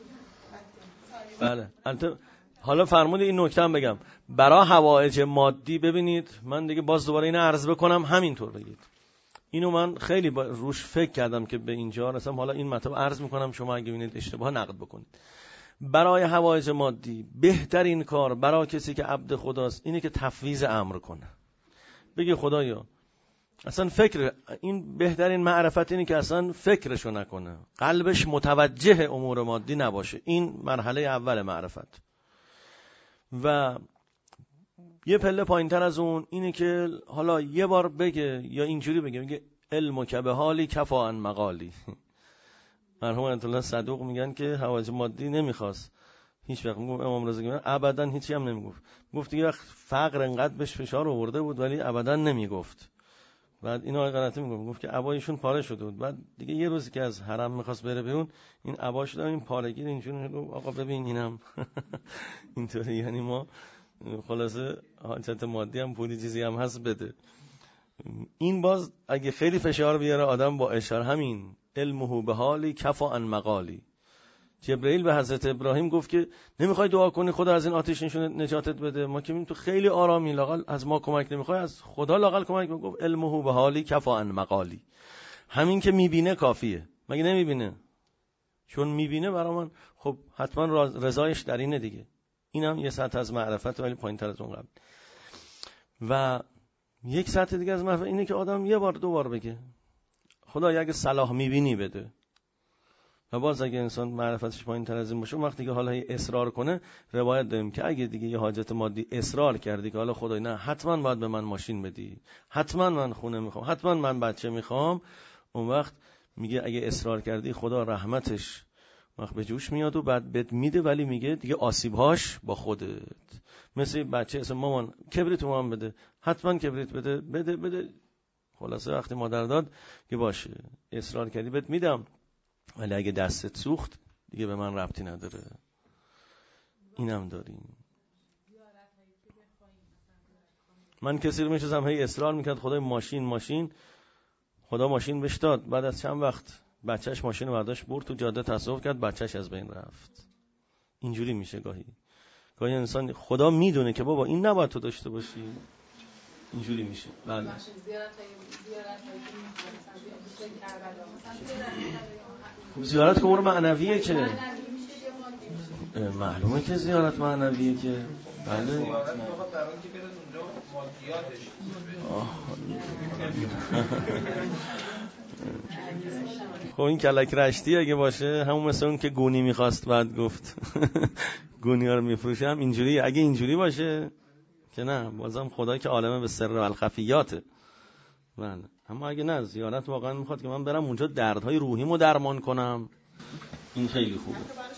بله. البته حالا فرمود این نکته هم بگم، برای حوایج مادی ببینید، من دیگه باز دوباره اینو عرض بکنم همینطور بگید. اینو من خیلی روش فکر کردم که به اینجا رسم، حالا این مطلب عرض میکنم، شما اگه ببینید اشتباه نقد بکنید. برای حوایج مادی بهترین کار برای کسی که عبد خداست اینه که تفویض امر کنه. بگی خدایا اصلا فکر، این بهترین معرفت اینه که اصلا فکرشو نکنه، قلبش متوجه امور مادی نباشه. این مرحله اول معرفت. و یه پله پایینتر از اون اینه که حالا یه بار بگه یا اینجوری بگه، میگه علم که به حالی کفا عن مقالی. مرحوم آیت الله صدوق میگن که حوایج مادی نمیخواست هیچ وقت. میگم امام رضا میگن ابدا هیچی هم نمیگفت. گفت یه وقت فقر انقدر بهش فشار آورده بود ولی ابدا نمیگفت. بعد این آقای قناتی میگفت گفت که عبایشون پاره شده بود. بعد دیگه یه روزی که از حرم میخواست بره بیرون، این عباش داد این پارگی اینجوری گفت آقا ببین اینم اینطوری. یعنی ما خلاصه حاجت مادی هم پولی چیزی هم هست بده. این باز اگه خیلی فشار بیاره آدم با اشاره همین علمه به حالی کفا عن مقالی. جبرئیل به حضرت ابراهیم گفت که نمیخوای دعا کنی خدا از این آتش نجاتت بده؟ ما که تو خیلی آرامی، لاقل از ما کمک نمیخوای، از خدا لاقل کمک. گفت علمه به حالی کفا عن مقالی. همین که میبینه کافیه. مگه نمیبینه؟ چون میبینه برای من خب حتما رضایش در اینه دیگه. اینم یه سطح از معرفت ولی پایینتر از اون قبل. و یک سطح دیگه از معرفت اینه که آدم یه بار دو بار بگه خدای اگه صلاح میبینی بده. و باز اگه انسان معرفتش پایینتر از این باشه، وقتی که حالا اصرار کنه، روایت داریم که اگه دیگه یه حاجت مادی اصرار کردی که حالا خدای نه حتما باید به من ماشین بدی، حتما من خونه میخوام، حتما من بچه میخوام، اون وقت میگه اگه اصرار کردی خدا رحمتش وقت به جوش میاد و بعد بد میده، ولی میگه دیگه آسیبهاش با خودت. مثل بچه اصلا مامان کبریت مامان بده، حتما کبریت بده بده بده. خلاصه وقتی مادر داد که باشه اصرار کردی بهت میدم، ولی اگه دستت سوخت دیگه به من ربطی نداره. اینم داریم. من کسی رو میشستم هی اصرار میکرد خدای ماشین ماشین، خدا ماشین بهش داد. بعد از چند وقت بچهش ماشین رو برداشت برد تو جاده تصادف کرد، بچهش از بین رفت. اینجوری میشه گاهی. گاهی انسان خدا میدونه که بابا این نباید تو داشته باشی، اینجوری میشه. بله. خب زیارت که امور معنویه که معلومه که زیارت معنویه که بله. خب این کلک رشتی اگه باشه همون مثل اون که گونی میخواست بعد گفت گونی ها رو میفروشم، اینجوری اگه اینجوری باشه که نه، بازم خدا که عالمه به سر و الخفیاته. بله. اما اگه نه، زیارت واقعا میخواد که من برم اونجا دردهای روحیمو درمان کنم، این خیلی خوبه.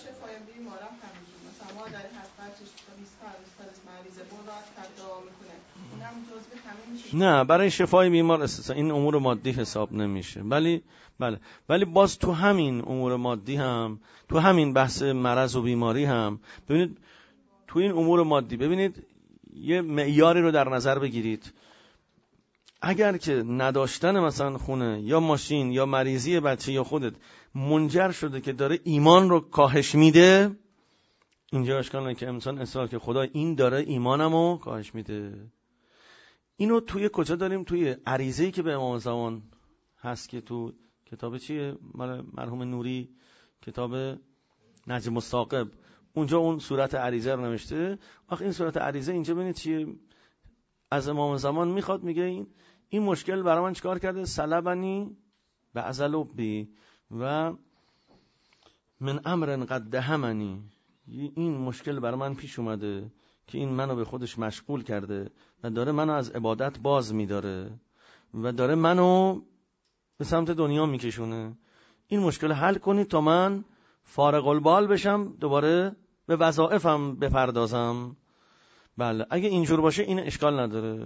نه برای شفای بیمار اساسا این امور مادی حساب نمیشه. ولی بله ولی باز تو همین امور مادی هم، تو همین بحث مرض و بیماری هم ببینید، تو این امور مادی ببینید یه معیاری رو در نظر بگیرید. اگر که نداشتن مثلا خونه یا ماشین یا مریضی بچه یا خودت منجر شده که داره ایمان رو کاهش میده، اینجا اشکال که انسان اصرار که خدا این داره ایمانمو کاهش میده. اینو توی کجا داریم؟ توی عریضه‌ای که به امام زمان هست که تو کتاب چیه؟ مرحوم نوری کتاب نجم الثاقب، اونجا اون صورت عریضه رو نوشته. آخه این صورت عریضه اینجا ببینید چیه از امام زمان میخواد، میگه این این مشکل برای من چیکار کرده؟ سلبنی بعض لبی و من امر قد دهمنی، این مشکل برای من پیش اومده که این منو به خودش مشغول کرده و داره منو از عبادت باز میداره و داره منو به سمت دنیا میکشونه. این مشکل حل کنید تا من فارغ البال بشم، دوباره به وظایفم بپردازم. بله اگه اینجور باشه این اشکال نداره.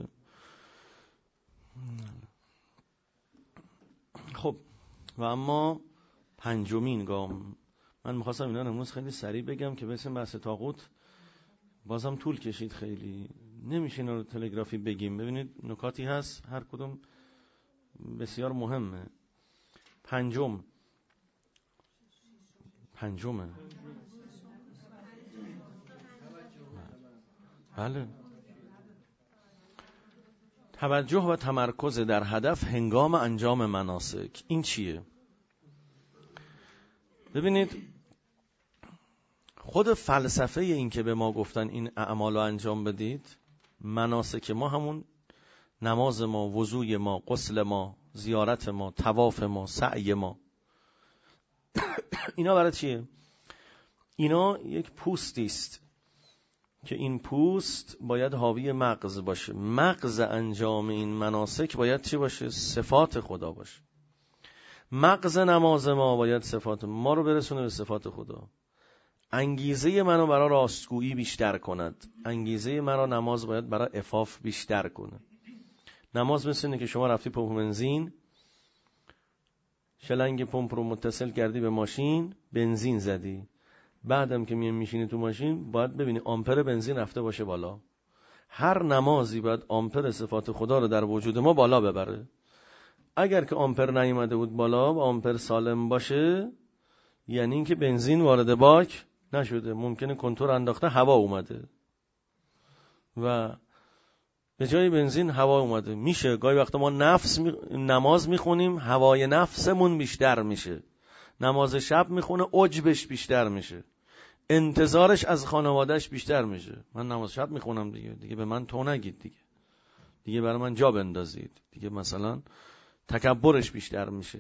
خب و اما پنجمین گام، من میخواستم اینا امروز خیلی سریع بگم که مثل بحث طاغوت بازم طول کشید، خیلی نمیشه اینا رو تلگرافی بگیم. ببینید نکاتی هست هر کدوم بسیار مهمه. پنجم پنجمه بله توجه و تمرکز در هدف هنگام انجام مناسک. این چیه؟ ببینید خود فلسفه این که به ما گفتن این اعمال رو انجام بدید، مناسک ما همون نماز ما، وضوی ما، غسل ما، زیارت ما، طواف ما، سعی ما. اینا برای چیه؟ اینا یک پوستی است که این پوست باید حاوی مغز باشه. مغز انجام این مناسک باید چی باشه؟ صفات خدا باشه. مغز نماز ما باید صفات ما رو برسونه به صفات خدا. انگیزه منو برای راستگویی بیشتر کند. انگیزه مرا نماز باید برای عفاف بیشتر کنه. نماز مثل اینه که شما رفتی پمپ بنزین، شلنگ پمپ رو متصل کردی به ماشین، بنزین زدی. بعدم که میای میشینی تو ماشین باید ببینی آمپر بنزین رفته باشه بالا. هر نمازی باید آمپر صفات خدا رو در وجود ما بالا ببره. اگر که آمپر نیامده بود بالا و آمپر سالم باشه، یعنی اینکه بنزین وارد باک نشده. ممکنه کنتور انداخته هوا اومده و به جای بنزین هوا اومده. میشه گاهی وقتا ما نفس می... نماز میخونیم، هوای نفسمون بیشتر میشه. نماز شب میخونه، عجبش بیشتر میشه، انتظارش از خانوادهش بیشتر میشه. من نماز شب میخونم دیگه دیگه به من تو نگید، دیگه دیگه برای من جا بندازید، دیگه مثلا تکبرش بیشتر میشه.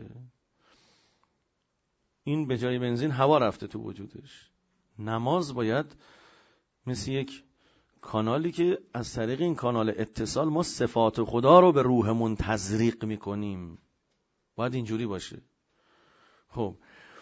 این به جای بنزین هوا رفته تو وجودش. نماز باید مثل یک کانالی که از طریق این کانال اتصال ما صفات خدا رو به روحمون تزریق میکنیم، باید اینجوری باشه. خب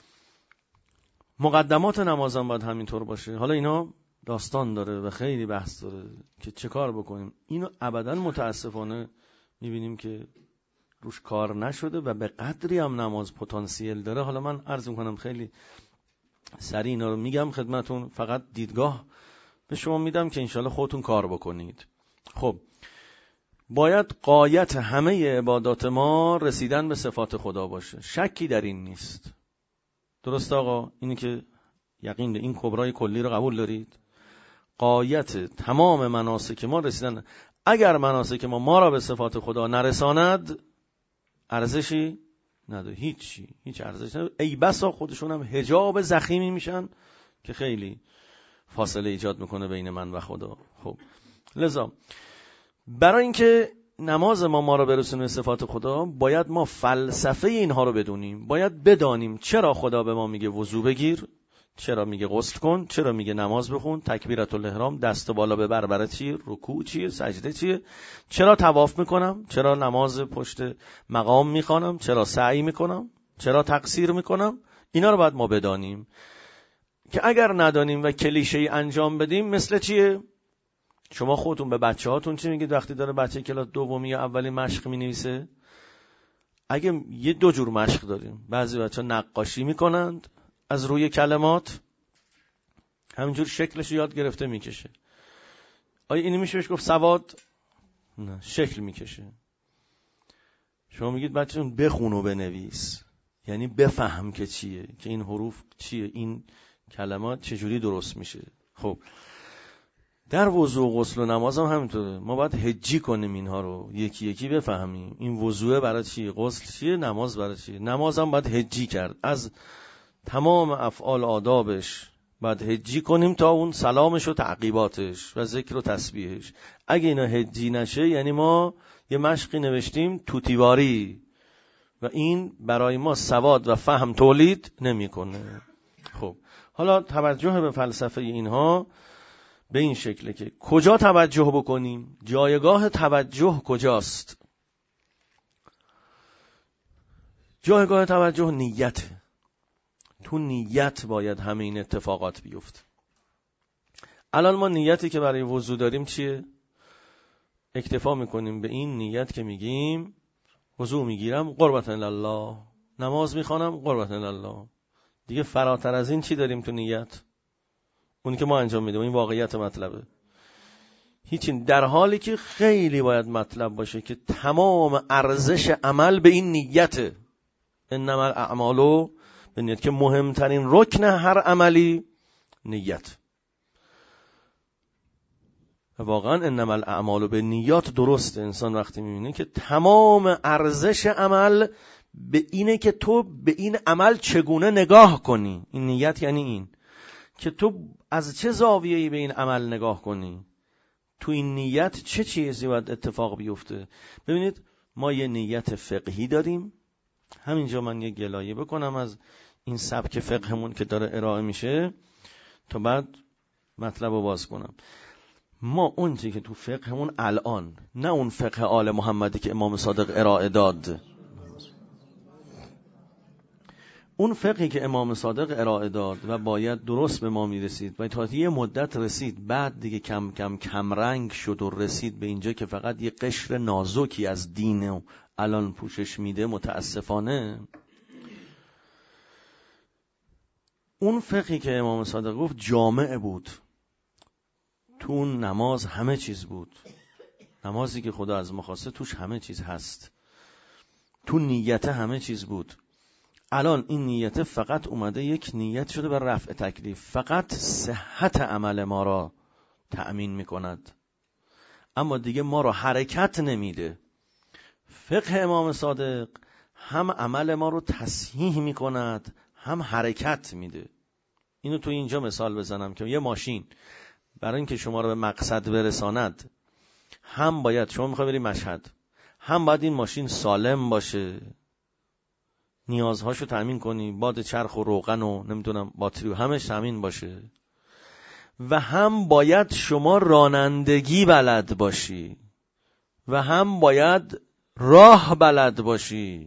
مقدمات نمازم باید همینطور باشه. حالا اینا داستان داره و خیلی بحث داره که چه کار بکنیم. اینو ابدا متاسفانه میبینیم که روش کار نشده و به قدری هم نماز پتانسیل داره. حالا من عرض میکنم خیلی سریع اینا رو میگم خدمتون، فقط دیدگاه به شما میدم که انشالله خودتون کار بکنید. خب باید غایت همه عبادات ما رسیدن به صفات خدا باشه، شکی در این نیست. درست آقا؟ اینی که یقین این کبرای کلی رو قبول دارید؟ غایت تمام مناسک ما رسیدن. اگر مناسک ما ما را به صفات خدا نرساند ارزشی نداره، هیچی، هیچ ارزشی نداره. ای بسا خودشون هم حجاب زخیمی میشن که خیلی فاصله ایجاد میکنه بین من و خدا. خب لذا برای اینکه نماز ما ما را برسونه به صفات خدا باید ما فلسفه اینها رو بدونیم. باید بدانیم چرا خدا به ما میگه وضو بگیر، چرا میگه غسل کن، چرا میگه نماز بخون، تکبیرت الاحرام، دست بالا ببر برای چیه، رکوع چیه، سجده چیه، چرا طواف میکنم، چرا نماز پشت مقام میخوانم، چرا سعی میکنم، چرا تقصیر میکنم. اینا رو باید ما بدانیم که اگر ندانیم و کلیشه‌ای انجام بدیم مثل چیه؟ شما خودتون به بچه هاتون چی میگید وقتی داره بچه کلاس دومی یا اولی مشق مینویسه؟ اگه یه دو جور مشق داریم، بعضی بچه ها نقاشی میکنند از روی کلمات، همینجور شکلش یاد گرفته میکشه. آیا اینی میشه بهش گفت سواد؟ نه، شکل میکشه. شما میگید بچه‌تون بخون و بنویس، یعنی بفهم که چیه، که این حروف چیه، این کلمات چجوری درست میشه. خب در وضو و غسل و نماز هم همینطوره. ما باید حجی کنیم اینها رو، یکی یکی بفهمیم. این وضوء برای چیه، غسل چیه، نماز برای چیه. نماز هم باید حجی کرد، از تمام افعال آدابش باید حجی کنیم تا اون سلامش و تعقیباتش و ذکر و تسبیحش. اگه اینا حجی نشه یعنی ما یه مشقی نوشتیم توتیواری و این برای ما سواد و فهم تولید نمیکنه. خب حالا توجه به فلسفه اینها به این شکله که کجا توجه بکنیم، جایگاه توجه کجاست؟ جایگاه توجه نیت. تو نیت باید همه این اتفاقات بیفت. الان ما نیتی که برای وضو داریم چیه؟ اکتفا میکنیم به این نیت که میگیم وضو میگیرم قربت الله، نماز میخوانم قربت الله. دیگه فراتر از این چی داریم تو نیت؟ اونی که ما انجام میدیم، این واقعیت مطلبه. هیچی، در حالی که خیلی باید مطلب باشه که تمام ارزش عمل به این نیته. انما الاعمال بالنیات، که مهمترین رکن هر عملی نیت. واقعا انما الاعمال بالنیات درسته. انسان وقتی میبینه که تمام ارزش عمل به اینه که تو به این عمل چگونه نگاه کنی. این نیت یعنی این که تو از چه زاویه‌ای به این عمل نگاه کنی. تو این نیت چه چیزی باید اتفاق بیفته؟ ببینید ما یه نیت فقهی داریم. همینجا من یه گلایه بکنم از این سبک فقهمون که داره ارائه میشه تا بعد مطلب رو باز کنم. ما اون چیزی که تو فقهمون الان، نه اون فقه آل محمدی که امام صادق ارائه داد، اون فقهی که امام صادق ارائه داد و باید درست به ما میرسید و تا یه مدت رسید، بعد دیگه کم کم کم رنگ شد و رسید به اینجا که فقط یه قشر نازکی از دین و الان پوشش میده. متاسفانه اون فقهی که امام صادق گفت جامع بود، تو اون نماز همه چیز بود، نمازی که خدا از ما خواسته توش همه چیز هست، تو نیت همه چیز بود. الان این نیت فقط اومده یک نیت شده بر رفع تکلیف، فقط صحت عمل ما را تأمین میکند، اما دیگه ما را حرکت نمیده. فقه امام صادق هم عمل ما رو تصحیح میکند هم حرکت میده. اینو تو اینجا مثال بزنم که یه ماشین برای اینکه شما رو به مقصد برساند، هم باید شما میخوای بری مشهد، هم باید این ماشین سالم باشه، نیازهاشو تامین کنی، باد چرخ و روغن و نمیدونم باتری و همش تامین باشه، و هم باید شما رانندگی بلد باشی و هم باید راه بلد باشی.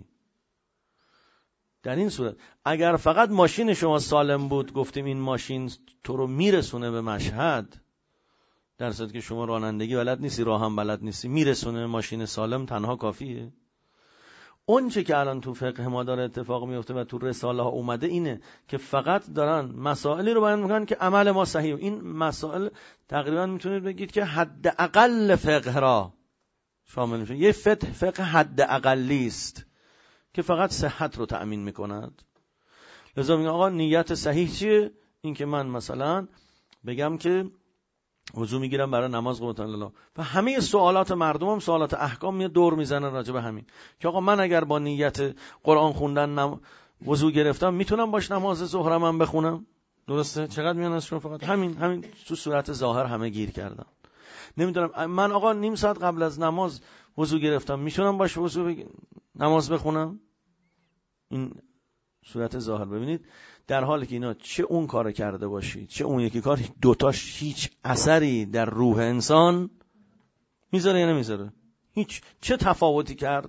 در این صورت اگر فقط ماشین شما سالم بود، گفتیم این ماشین تو رو میرسونه به مشهد، در صورتی که شما رانندگی بلد نیستی، راه هم بلد نیستی، میرسونه ماشین سالم تنها کافیه. اون چه که الان تو فقه ما داره اتفاق میفته و تو رساله ها اومده اینه که فقط دارن مسائلی رو بیان میکنن که عمل ما صحیح. این مسائل تقریبا میتونید بگید که حد اقل فقه را شامل میشه. یه فقه فقه حد اقلی است که فقط صحت رو تأمین میکند. لذا میگن آقا نیت صحیح چیه؟ این که من مثلا بگم که وضو میگیرم برای نماز قربان الله و همه سوالات مردم هم سوالات احکام میاد دور میزنن راجع به همین که آقا من اگر با نیت قرآن خوندن نم... وضو گرفتم میتونم باش نماز ظهرم هم بخونم. درسته؟ چقدر میان ازشون فقط همین همین تو صورت ظاهر همه گیر کردن. نمیدونم من آقا نیم ساعت قبل از نماز وضو گرفتم میتونم باش وضو بگ... نماز بخونم. این صورت ظاهر. ببینید در حالی که اینا چه اون کار کرده باشی چه اون یکی کار، دوتاش هیچ اثری در روح انسان میذاره یا نمیذاره؟ هیچ. چه تفاوتی کرد؟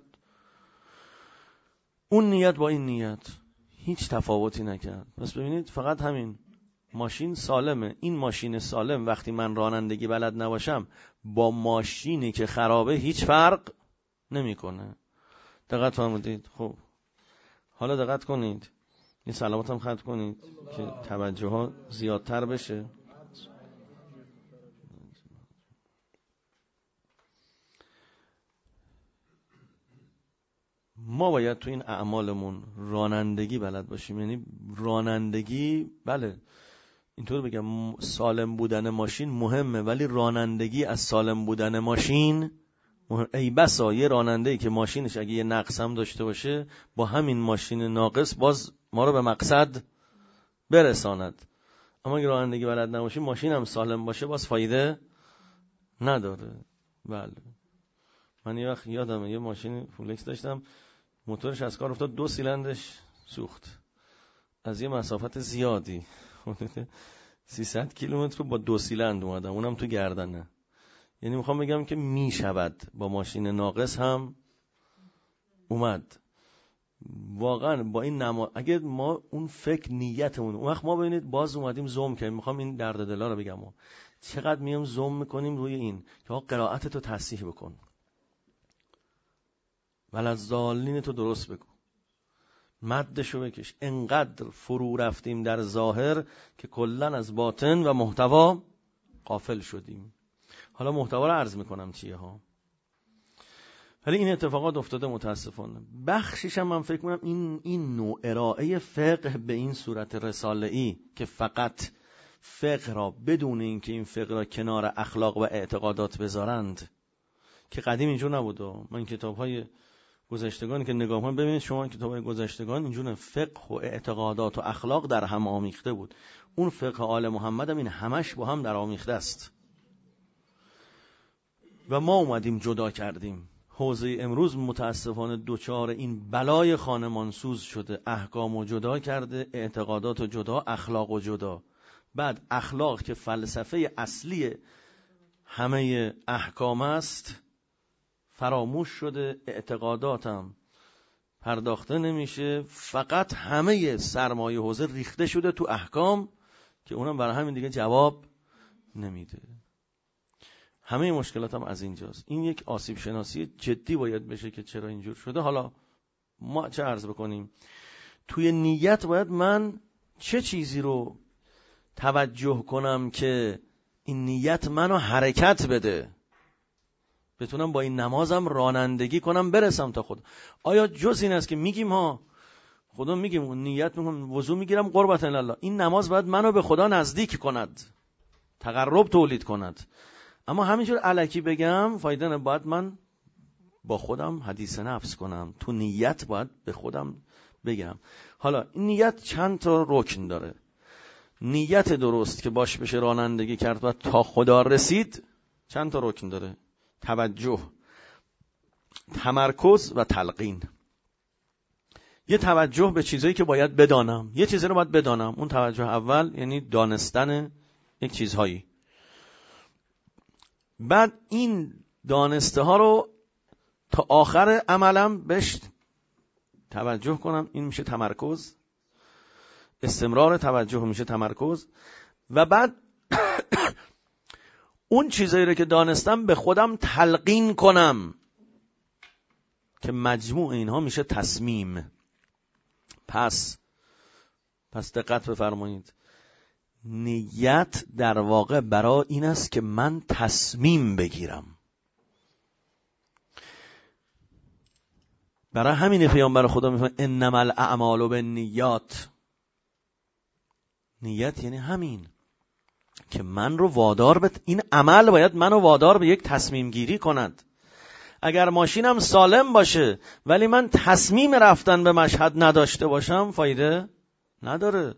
اون نیت با این نیت هیچ تفاوتی نکرد. پس ببینید فقط همین ماشین سالمه. این ماشین سالم وقتی من رانندگی بلد نباشم با ماشینی که خرابه هیچ فرق نمیکنه. دقت فرمودید؟ خب حالا دقت کنید، این سلامات هم خط کنید که توجه ها زیادتر بشه. ما باید تو این اعمالمون رانندگی بلد باشیم. یعنی رانندگی، بله اینطور بگم، سالم بودن ماشین مهمه، ولی رانندگی از سالم بودن ماشین مهم. ای بسا یه راننده‌ای که ماشینش اگه یه نقص هم داشته باشه با همین ماشین ناقص باز ما رو به مقصد برساند. اما اگه رانندگی بلد نباشه ماشین هم سالم باشه باز فایده نداره. بله من یه وقت یادمه یه ماشین فولکس داشتم، موتورش از کار افتاد، دو سیلندرش سوخت از یه مسافت زیادی، سیصد کیلومتر با دو سیلندر اومدم، اونم تو گردنه. یعنی میخوام بگم که میشود با ماشین ناقص هم اومد. واقعا با این نما اگه ما اون فکر نیتمون اون وقت ما ببینید باز اومدیم زوم کنیم. میخوام این درد دلا رو بگم و. چقدر میام زوم میکنیم روی این که آقا قرائت تو تصحیح بکن، وللضالین تو درست بگو، مدشو بکش. انقدر فرو رفتیم در ظاهر که کلن از باطن و محتوا غافل شدیم. حالا محتوا رو عرض میکنم چیه ها، ولی این اتفاقات افتاده متاسفانه. بخشش هم من فکر کنم این این نوع ارائه فقه به این صورت رساله‌ای که فقط فقه را بدون اینکه این فقه را کنار اخلاق و اعتقادات بذارند، که قدیم اینجور نبوده. من کتاب‌های گذشتگانی که نگاه کنم، ببینید شما کتاب‌های گذشتگان اینجور فقه و اعتقادات و اخلاق در هم آمیخته بود. اون فقه آل محمد هم این همش با هم در آمیخته است. و ما اومدیم جدا کردیم. حوزه امروز متاسفانه دوچار این بلای خانمانسوز شده، احکام و جدا کرده، اعتقادات و جدا، اخلاق و جدا. بعد اخلاق که فلسفه اصلی همه احکام است فراموش شده، اعتقاداتم پرداخته نمیشه، فقط همه سرمایه حوزه ریخته شده تو احکام که اونم برای همین دیگه جواب نمیده. همه مشکلات هم از اینجاست. این یک آسیب شناسی جدی باید بشه که چرا اینجور شده. حالا ما چه عرض بکنیم؟ توی نیت باید من چه چیزی رو توجه کنم که این نیت منو حرکت بده، بتونم با این نمازم رانندگی کنم برسم تا خدا. آیا جز این است که میگیم ها خدا میگیم اون نیت میکنم وضو میگیرم قربت الله، این نماز باید منو به خدا نزدیک کند، تقرب تولید کند. اما همینجور الکی بگم فایده نه، باید من با خودم حدیث نفس کنم، تو نیت باید به خودم بگم. حالا این نیت چند تا رکن داره. نیت درست که باش بشه رانندگی کرد و تا خدا رسید چند تا رکن داره: توجه، تمرکز و تلقین. یه توجه به چیزایی که باید بدانم، یه چیزی رو باید بدانم. اون توجه اول یعنی دانستن یک چیزهایی. بعد این دانسته ها رو تا آخر عملم بهش توجه کنم، این میشه تمرکز. استمرار توجه میشه تمرکز. و بعد اون چیزایی رو که دانستم به خودم تلقین کنم که مجموع اینها میشه تصمیم. پس پس دقت بفرمایید، نیت در واقع برای این است که من تصمیم بگیرم. برای همین پیامبر خدا میفرماید انما الاعمال بالنیات. نیت یعنی همین که من رو وادار به این عمل باید منو وادار به یک تصمیم گیری کند. اگر ماشینم سالم باشه ولی من تصمیم رفتن به مشهد نداشته باشم فایده نداره.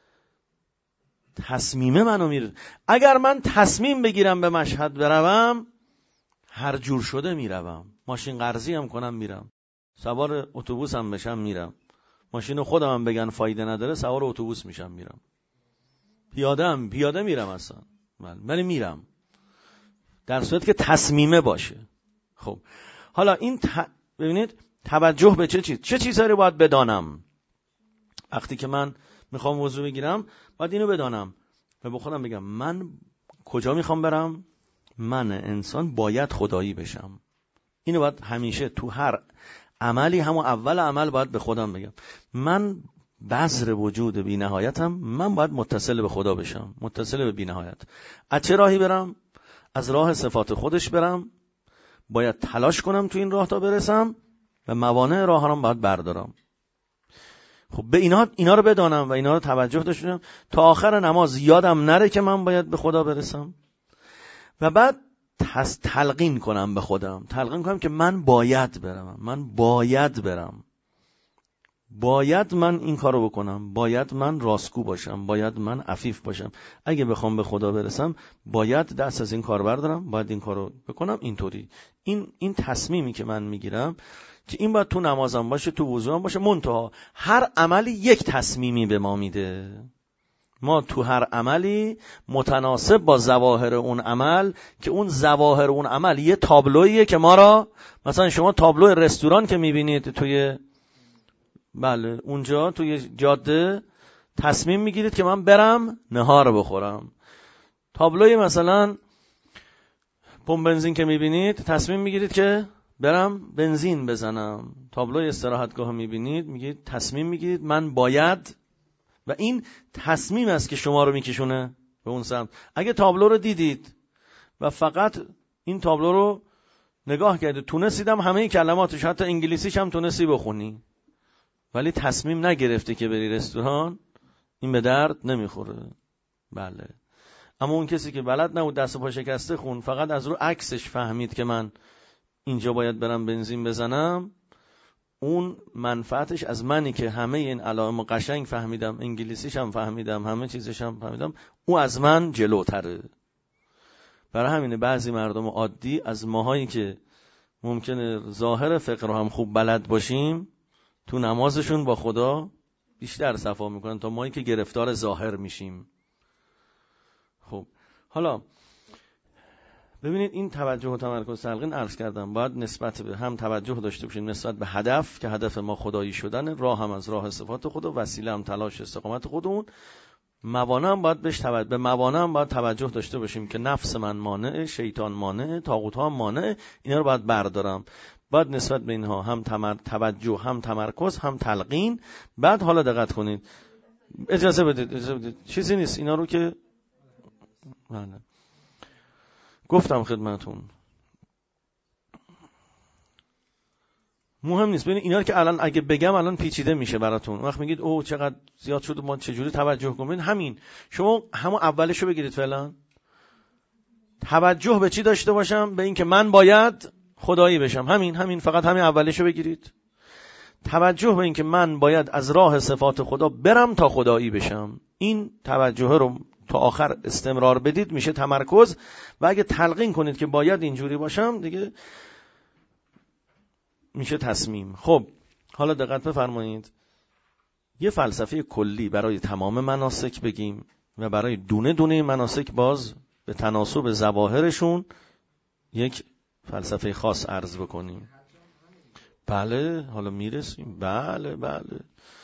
تصمیم منو میره. اگر من تصمیم بگیرم به مشهد بروم هر جور شده میروم، ماشین قرضی هم کنم میرم، سوار اتوبوس هم بشم میرم، ماشین خودم هم بگن فایده نداره سوار اتوبوس میشم میرم، پیاده هم پیاده میرم اصلا ولی میرم، در صورت که تصمیمه باشه. خب حالا این ت... ببینید توجه به چه چیز چه چیزایی باید بدانم. وقتی که من میخوام وضو بگیرم باید اینو بدانم و به خودم بگم من کجا میخوام برم. من انسان باید خدایی بشم. اینو باید همیشه تو هر عملی، همون اول عمل باید به خودم بگم من بذر وجود بی نهایتم، من باید متصل به خدا بشم، متصل به بی نهایت. از چه راهی برم؟ از راه صفات خودش برم، باید تلاش کنم تو این راه تا برسم و موانع راه هم باید بردارم. خب به اینا اینا رو بدانم و اینا رو توجه داشته باشم تا آخر نماز یادم نره که من باید به خدا برسم. و بعد تلقین کنم به خودم، تلقین کنم که من باید برم، من باید برم، باید من این کارو بکنم، باید من راستگو باشم، باید من عفیف باشم. اگه بخوام به خدا برسم باید دست از این کار بردارم، باید این کارو بکنم. اینطوری این این تصمیمی که من میگیرم که این باید تو نمازم باشه، تو وضوام باشه، منتها هر عملی یک تصمیمی به ما میده. ما تو هر عملی متناسب با ظواهر اون عمل، که اون ظواهر اون عمل یه تابلوییه که ما را، مثلا شما تابلو رستوران که میبینید توی بله اونجا توی جاده تصمیم میگیرید که من برم نهار بخورم. تابلوی مثلا پمپ بنزین که میبینید تصمیم میگیرید که برم بنزین بزنم. تابلوی استراحتگاه میبینید میگید تصمیم میگیرید من باید، و این تصمیم است که شما رو میکشونه به اون سمت. اگه تابلو رو دیدید و فقط این تابلو رو نگاه کردید تونستیدم همه کلماتش حتی انگلیسیش هم تونستی بخونی ولی تصمیم نگرفتی که بری رستوران، این به درد نمیخوره. بله. اما اون کسی که بلد نبود دست و پا شکسته خون، فقط از رو عکسش فهمید که من اینجا باید برم بنزین بزنم، اون منفعتش از منی که همه این علائم قشنگ فهمیدم، انگلیسیش هم فهمیدم، همه چیزش هم فهمیدم، او از من جلوتره. برای همینه بعضی مردم عادی از ماهایی که ممکنه ظاهر فقه رو هم خوب بلد باشیم تو نمازشون با خدا بیشتر صفا میکنن تا ماهایی که گرفتار ظاهر میشیم. خب حالا ببینید این توجه و تمرکز تلقین عرض کردم باید نسبت به هم توجه داشته باشیم نسبت به هدف که هدف ما خدایی شدن، راه هم از راه صفات خدا، وسیله هم تلاش استقامت خودمون، موانع هم باید بهش توجه به موانع هم باید توجه داشته باشیم که نفس من مانع، شیطان مانع، طاغوت ها مانع، اینا رو باید بردارم. باید نسبت به اینها هم تمر... توجه هم تمرکز هم تلقین. بعد حالا دقت کنید، اجازه بدید اجازه بدید چیزی نیست اینا رو که بله گفتم خدمتون مهم نیست. ببینید اینا رو که الان اگه بگم الان پیچیده میشه براتون، وقت میگید اوه چقدر زیاد شد ما چجوری توجه کنیم. همین شما همون اولشو بگیرید فعلا. توجه به چی داشته باشم؟ به این که من باید خدایی بشم. همین همین فقط همین اولشو بگیرید. توجه به این که من باید از راه صفات خدا برم تا خدایی بشم. این توجه رو تا آخر استمرار بدید میشه تمرکز. و اگه تلقین کنید که باید اینجوری باشم دیگه میشه تصمیم. خب حالا دقت بفرمایید، یه فلسفه کلی برای تمام مناسک بگیم و برای دونه دونه مناسک باز به تناسب ظواهرشون یک فلسفه خاص عرض بکنیم. بله حالا میرسیم. بله بله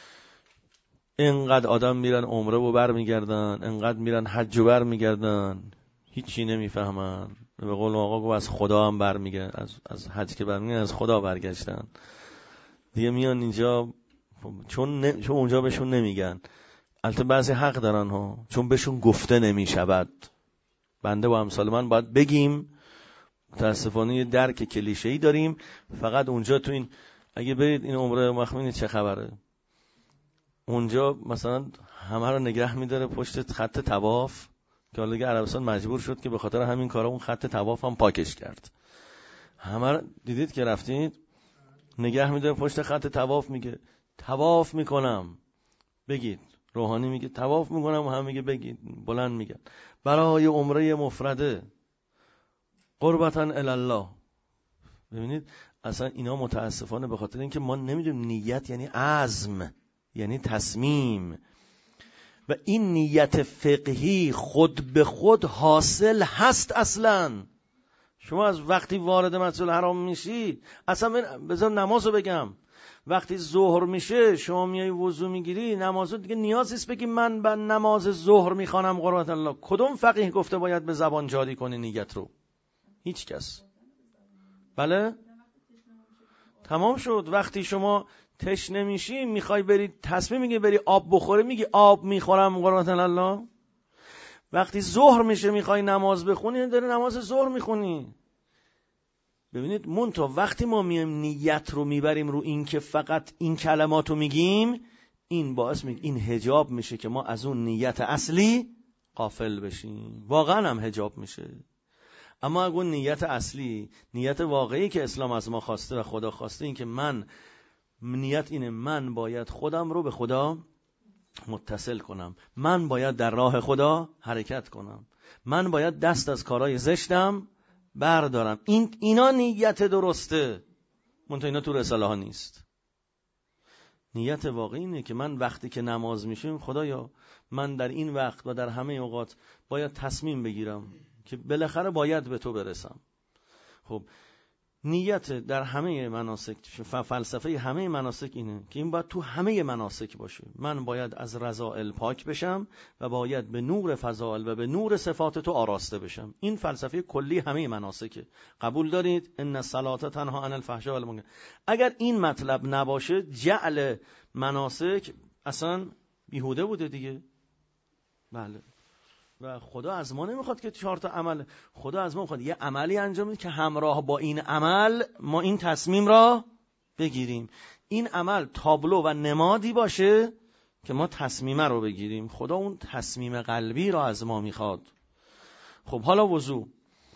انقدر آدم میرن عمره و بر میگردن، انقدر میرن حج و بر میگردن، هیچی نمیفهمن. به قول آقا گفت از خدا هم بر میگن، از, از حج که بر میگن از خدا برگشتن دیگه. میان اینجا چون, ن... چون اونجا بهشون نمیگن. البته بعضی حق دارن ها، چون بهشون گفته نمیشود. بنده با امثال من باید بگیم. متاسفانه یه درک کلیشه‌ای داریم. فقط اونجا تو این اگه برید این عمره مخمینی چه خبره، اونجا مثلا همه رو نگه میداره پشت خط طواف، که حالا دیگه عربستان مجبور شد که به خاطر همین کارا اون خط طواف هم پاکش کرد. همه رو دیدید که رفتید نگه میداره پشت خط طواف، میگه طواف میکنم بگید. روحانی میگه طواف میکنم و هم میگه بگید، بلند میگن برای عمره مفرده قربتاً الی الله. ببینید اصلا اینا متاسفانه به خاطر اینکه ما نمیدونیم نیت یعنی عزم، یعنی تصمیم، و این نیت فقهی خود به خود حاصل هست. اصلا شما از وقتی وارد مسجد الحرام میشی، اصلا بذار نمازو بگم، وقتی ظهر میشه شما میای وضو میگیری، نمازو دیگه نیاز نیست بگی من به نماز ظهر میخوانم قربت الله. کدوم فقیه گفته باید به زبان جاری کنی نیت رو؟ هیچ کس. بله تمام شد. وقتی شما تشنه میشی میخوای بری تصمیم میگی بری آب بخوری، میگی آب میخورم قربت الله. وقتی ظهر میشه میخوای نماز بخونی، داری نماز ظهر میخونی. ببینید منتها وقتی ما میایم نیت رو میبریم رو این که فقط این کلمات رو میگیم، این باعث میگه این حجاب میشه که ما از اون نیت اصلی غافل بشیم. واقعا هم حجاب میشه. اما اگه اون نیت اصلی، نیت واقعی که اسلام از ما خواسته و خدا خواسته، این که من نیت اینه من باید خودم رو به خدا متصل کنم، من باید در راه خدا حرکت کنم، من باید دست از کارهای زشتم بردارم، این اینا نیت درسته. منتها اینا تو رساله ها نیست. نیت واقعی اینه که من وقتی که نماز میشم، خدایا من در این وقت و در همه اوقات باید تصمیم بگیرم که بالاخره باید به تو برسم. خب نیت در همه مناسک، فلسفه همه مناسک اینه که این باید تو همه مناسک باشه. من باید از رذائل پاک بشم و باید به نور فضائل و به نور صفات تو آراسته بشم. این فلسفه کلی همه مناسکه. قبول دارید؟ ان الصلاة تنها عن الفحشاء والمنکر. اگر این مطلب نباشه جعل مناسک اصلا بیهوده بوده دیگه. بله. و خدا از ما نمیخواد که چهار تا عمل، خدا از ما میخواد یه عملی انجام بدیم که همراه با این عمل ما این تصمیم را بگیریم. این عمل تابلو و نمادی باشه که ما تصمیم رو بگیریم. خدا اون تصمیم قلبی را از ما میخواد. خب حالا وضو.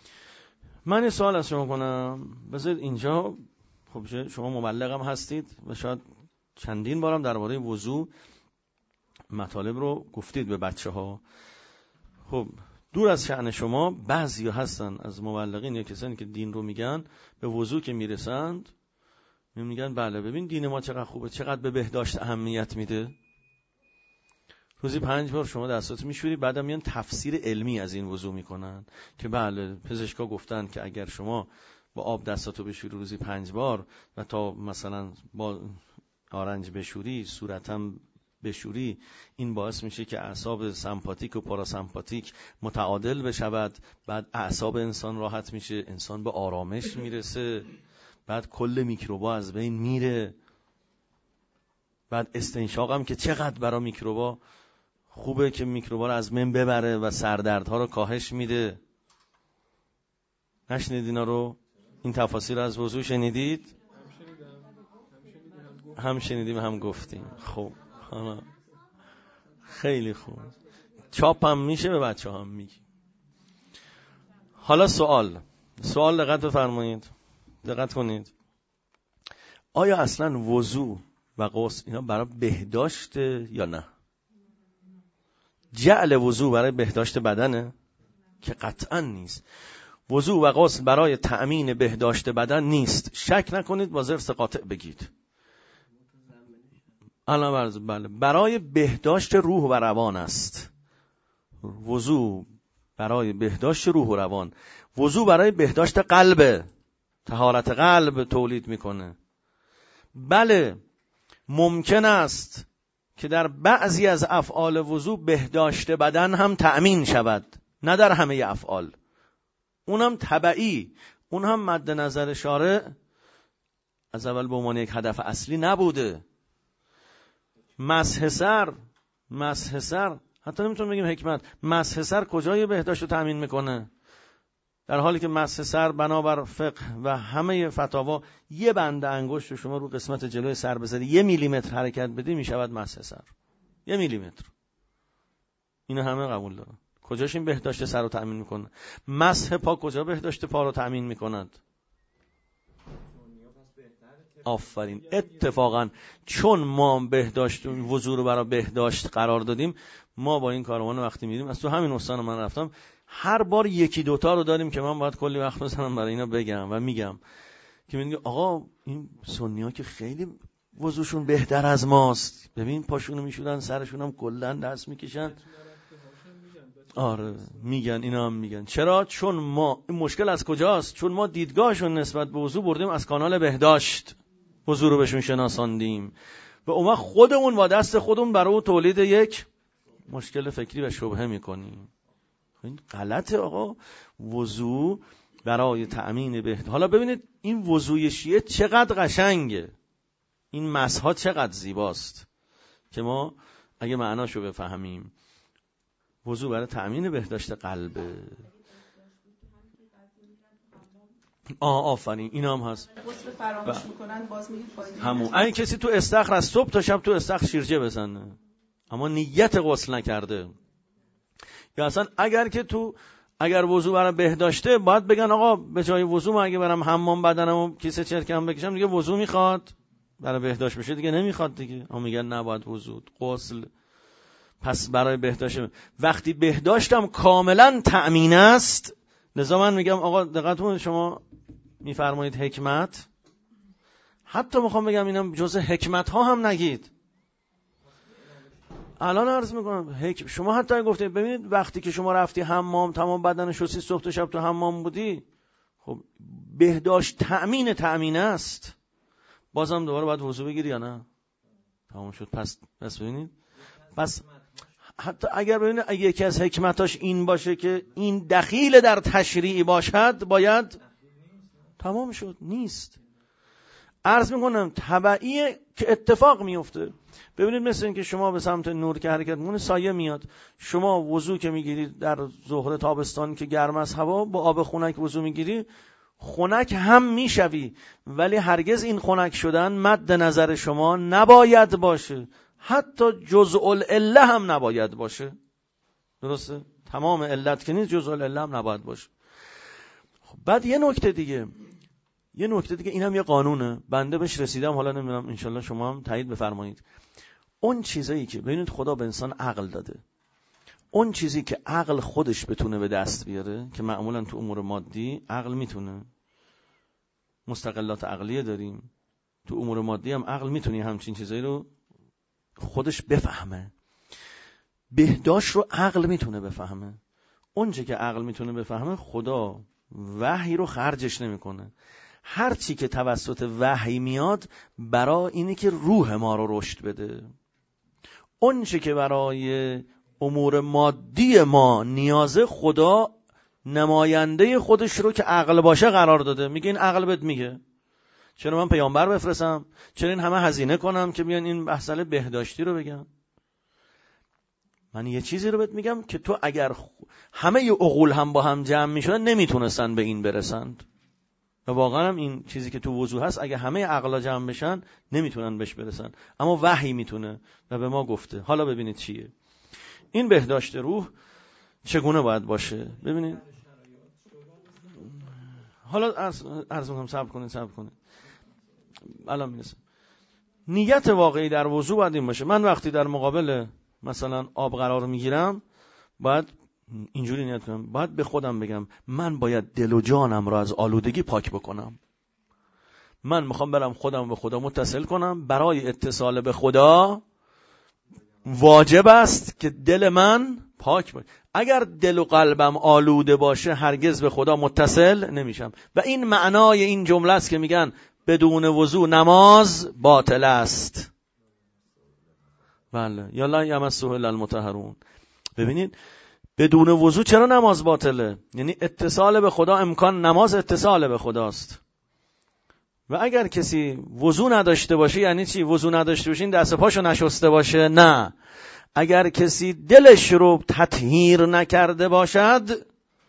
من یه سوال از شما کنم، بذارید اینجا. خب شما مبلغم هستید و شاید چندین بارم درباره وضو مطالب رو گفتید به بچه ها. خب دور از شأن شما. بعضی هستن از مبلغین یا کسانی که دین رو میگن، به وضو که میرسند میگن بله ببین دین ما چقدر خوبه، چقدر به بهداشت اهمیت میده. روزی پنج بار شما دستات میشوری، بعدم میان تفسیر علمی از این وضو میکنن که بله پزشکا گفتن که اگر شما با آب دستاتو بشوری روزی پنج بار و تا مثلا با آرنج بشوری، صورتم بشوری، این باعث میشه که اعصاب سمپاتیک و پاراسمپاتیک متعادل بشود، بعد اعصاب انسان راحت میشه، انسان به آرامش میرسه، بعد کل میکروبا از بین میره، بعد استنشاق هم که چقدر برای میکروبا خوبه که میکروبا رو از بین ببره و سردردها رو کاهش میده. نشنید اینا رو؟ این تفاسیر از وضو شنیدید؟ هم شنیدیم هم گفتیم. خب حالا خیلی خوب، چاپ هم میشه، به بچه هم میگی. حالا سوال سوال دقت بفرمایید، دقت کنید. آیا اصلا وضو و غسل اینا برای بهداشت یا نه؟ جعل وضو برای بهداشت بدنه؟ که قطعا نیست. وضو و غسل برای تأمین بهداشت بدن نیست. شک نکنید، با ضرس قاطع بگید. الان بله برای بهداشت روح و روان است. وضو برای بهداشت روح و روان. وضو برای بهداشت قلب، طهارت قلب تولید میکنه. بله ممکن است که در بعضی از افعال وضو بهداشت بدن هم تأمین شود، نه در همه افعال، اونم تبعی، اون هم مد نظر شارع از اول به عنوان یک هدف اصلی نبوده. مسح سر، مسح سر حتی نمیتونم بگیم حکمت، مسح سر کجای بهداشت رو تأمین میکنه؟ در حالی که مسح سر بنابر فقه و همه فتاوا یه بند انگشت رو شما رو قسمت جلوی سر بذاری یه میلیمتر حرکت بدی میشود مسح سر. یه میلیمتر. اینو همه قبول دارن. کجاش این بهداشت سر رو تأمین میکنه؟ مسح پا کجا بهداشت پا رو تأمین میکند؟ آفرین. اتفاقا چون ما بهداشت وضو رو برای بهداشت قرار دادیم، ما با این کاروان وقتی میریم، از تو همین استان من رفتم، هر بار یکی دوتا رو داریم که من باید کلی وقت بزنم برای اینا بگم و میگم که میگه آقا این سنی ها که خیلی وضوشون بهتر از ماست، ببین پاشونو میشودن، سرشون هم کلن دست میکشن. آره میگن، اینا هم میگن. چرا؟ چون ما این مشکل از کجاست؟ چون ما دیدگاهشون نسبت به وضو بردیم از کانال بهداشت، وضو رو بهشون شناساندیم و اون خودمون با دست خودمون برای تولید یک مشکل فکری و شبهه میکنیم. این غلطه آقا. وضو برای تأمین بهداشت. حالا ببینید این وضوی شیعه چقدر قشنگه، این مسحا چقدر زیباست که ما اگه معناشو بفهمیم. وضو برای تأمین بهداشت قلبه. آه آفرین، این هم هست. غسل فراموش میکنن باز میگید فایده همون این کسی تو استخر از صبح تا شب تو استخر شیرجه بزنه اما نیت غسل نکرده. یا اصلا اگر که تو اگر وضو برای بهداشته باید بگن آقا به جای وضو من اگه برم حمام بدنمو کیسه چرکم بکشم دیگه وضو میخواد، برای بهداشت بشه دیگه نمیخواد دیگه. اما میگن نباید وضو، غسل. پس برای بهداشت، وقتی بهداشتم کاملا تأمین است، لذا من میگم آقا دقتون شما میفرمایید حکمت، حتی میخوام بگم اینم جزء حکمت ها هم نگید. الان عرض میکنم حکم. شما حتی گفتید ببینید وقتی که شما رفتی حمام تمام بدن شستی صبح تا شب تو حمام بودی، خب بهداشت تأمین تأمین است، بازم دوباره باید وضو بگیری یا نه؟ تمام شد. پس پس ببینید، پس حتی اگر ببینید اگه یکی از حکمتاش این باشه که این دخیل در تشریع باشد، باید تمام شد. نیست. عرض میکنم تبعیه که اتفاق میفته. ببینید مثل این که شما به سمت نور که حرکت میکنه سایه میاد. شما وضو که میگیرید در ظهر تابستان که گرم از هوا، با آب خنک وضو میگیری، خنک هم میشوی، ولی هرگز این خنک شدن مد نظر شما نباید باشه، حتی جزء العله هم نباید باشه. درسته؟ تمام علت که نیست، جزء العله هم نباید باشه. خب بعد یه نکته دیگه یه نکته دیگه این هم یه قانونه، بنده بهش رسیدم، حالا نمیدونم انشالله شما هم تایید بفرمایید. اون چیزایی که ببینید خدا به انسان عقل داده، اون چیزی که عقل خودش بتونه به دست بیاره، که معمولا تو امور مادی عقل میتونه، مستقلات عقلیه داریم، تو امور مادی هم عقل میتونی همچین چیزایی رو خودش بفهمه. بهداشت رو عقل میتونه بفهمه. اون چی که عقل میتونه بفهمه خدا وحی رو خرجش نمیکنه. هر چی که توسط وحی میاد برای اینه که روح ما رو رشد بده. اون چی که برای امور مادی ما نیازه، خدا نماینده خودش رو که عقل باشه قرار داده. میگه این عقل بهت میگه چرا من پیامبر بفرستم، چرا این همه هزینه کنم که بیان این مسئله بهداشتی رو بگم. من یه چیزی رو بهت میگم که تو اگر همه ی عقول هم با هم جمع میشدن نمیتونستن به این برسند. و واقعا هم این چیزی که تو وضوح هست اگه همه عقلا جمع بشن نمیتونن بهش برسن، اما وحی میتونه و به ما گفته. حالا ببینید چیه این بهداشت روح، چگونه باید باشه. ببینید حالا عرض عرض می‌کنم، صبر کنید صبر کنید الان میرسم. نیت واقعی در وضو باید این باشه. من وقتی در مقابل مثلا آب قرار میگیرم باید اینجوری نیت کنم، باید به خودم بگم من باید دل و جانم رو از آلودگی پاک بکنم. من میخوام برم خودم به خدا متصل کنم. برای اتصال به خدا واجب است که دل من پاک باشه. اگر دل و قلبم آلوده باشه هرگز به خدا متصل نمیشم. و این معنای این جمله است که میگن بدون وضو نماز باطل است. بله یا لا یمسه الا المطهرون. ببینید بدون وضو چرا نماز باطله؟ یعنی اتصال به خدا، امکان نماز اتصال به خداست. و اگر کسی وضو نداشته باشه یعنی چی؟ وضو نداشته باشه این دست پاشو نشسته باشه؟ نه. اگر کسی دلش رو تطهیر نکرده باشد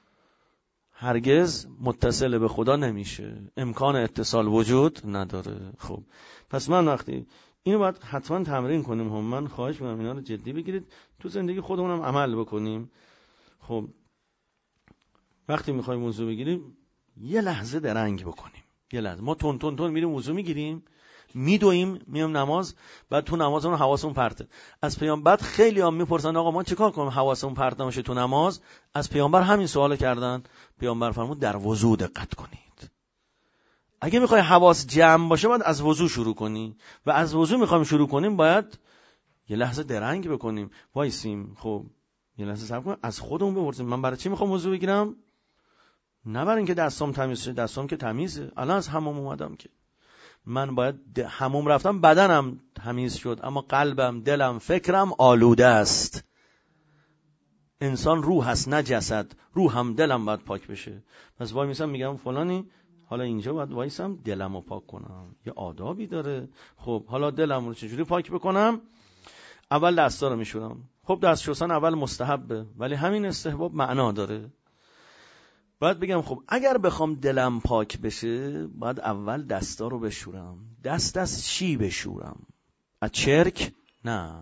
هرگز متصل به خدا نمیشه، امکان اتصال وجود نداره. خب پس من وقتی اینو باید حتما تمرین کنیم هم. من خواهش میکنم اینا رو جدی بگیرید، تو زندگی خودمونم عمل بکنیم. خب وقتی میخوایم وضو بگیریم یه لحظه درنگ بکنیم. یه لحظه ما تون تون تون میریم وضو میگیریم، میدویم میام نماز، بعد تو نمازمون حواسمون پرته. از پیامبر خیلی هم میپرسن آقا ما چیکار کنیم حواسمون پرت نشه تو نماز؟ از پیامبر همین سوالو کردن. پیامبر فرمود در وضو دقت کنید. اگه میخوای حواس جمع باشه باید از وضو شروع کنی، و از وضو میخوایم شروع کنیم باید یه لحظه درنگ بکنیم، وایسیم. خب یه لحظه صبر کنیم، از خودمون بپرسیم من برای چی میخوام وضو بگیرم؟ نه برای اینکه دستام تمیز شه. دستام که تمیزه، الان از حمام اومدم که من باید حمام رفتم بدنم تمیز شد، اما قلبم، دلم، فکرم آلوده است. انسان روح هست نه جسد. روحم دلم باید پاک بشه. پس وای میسم میگم فلانی حالا اینجا باید وایسم دلمو پاک کنم، یه آدابی داره. خب حالا دلم رو چجوری پاک بکنم؟ اول دستا رو میشورم. خب دست شستن اول مستحبه، ولی همین استحباب معنا داره. باید بگم خب اگر بخوام دلم پاک بشه باید اول دستا رو بشورم. دست از چی بشورم؟ از چرک؟ نه،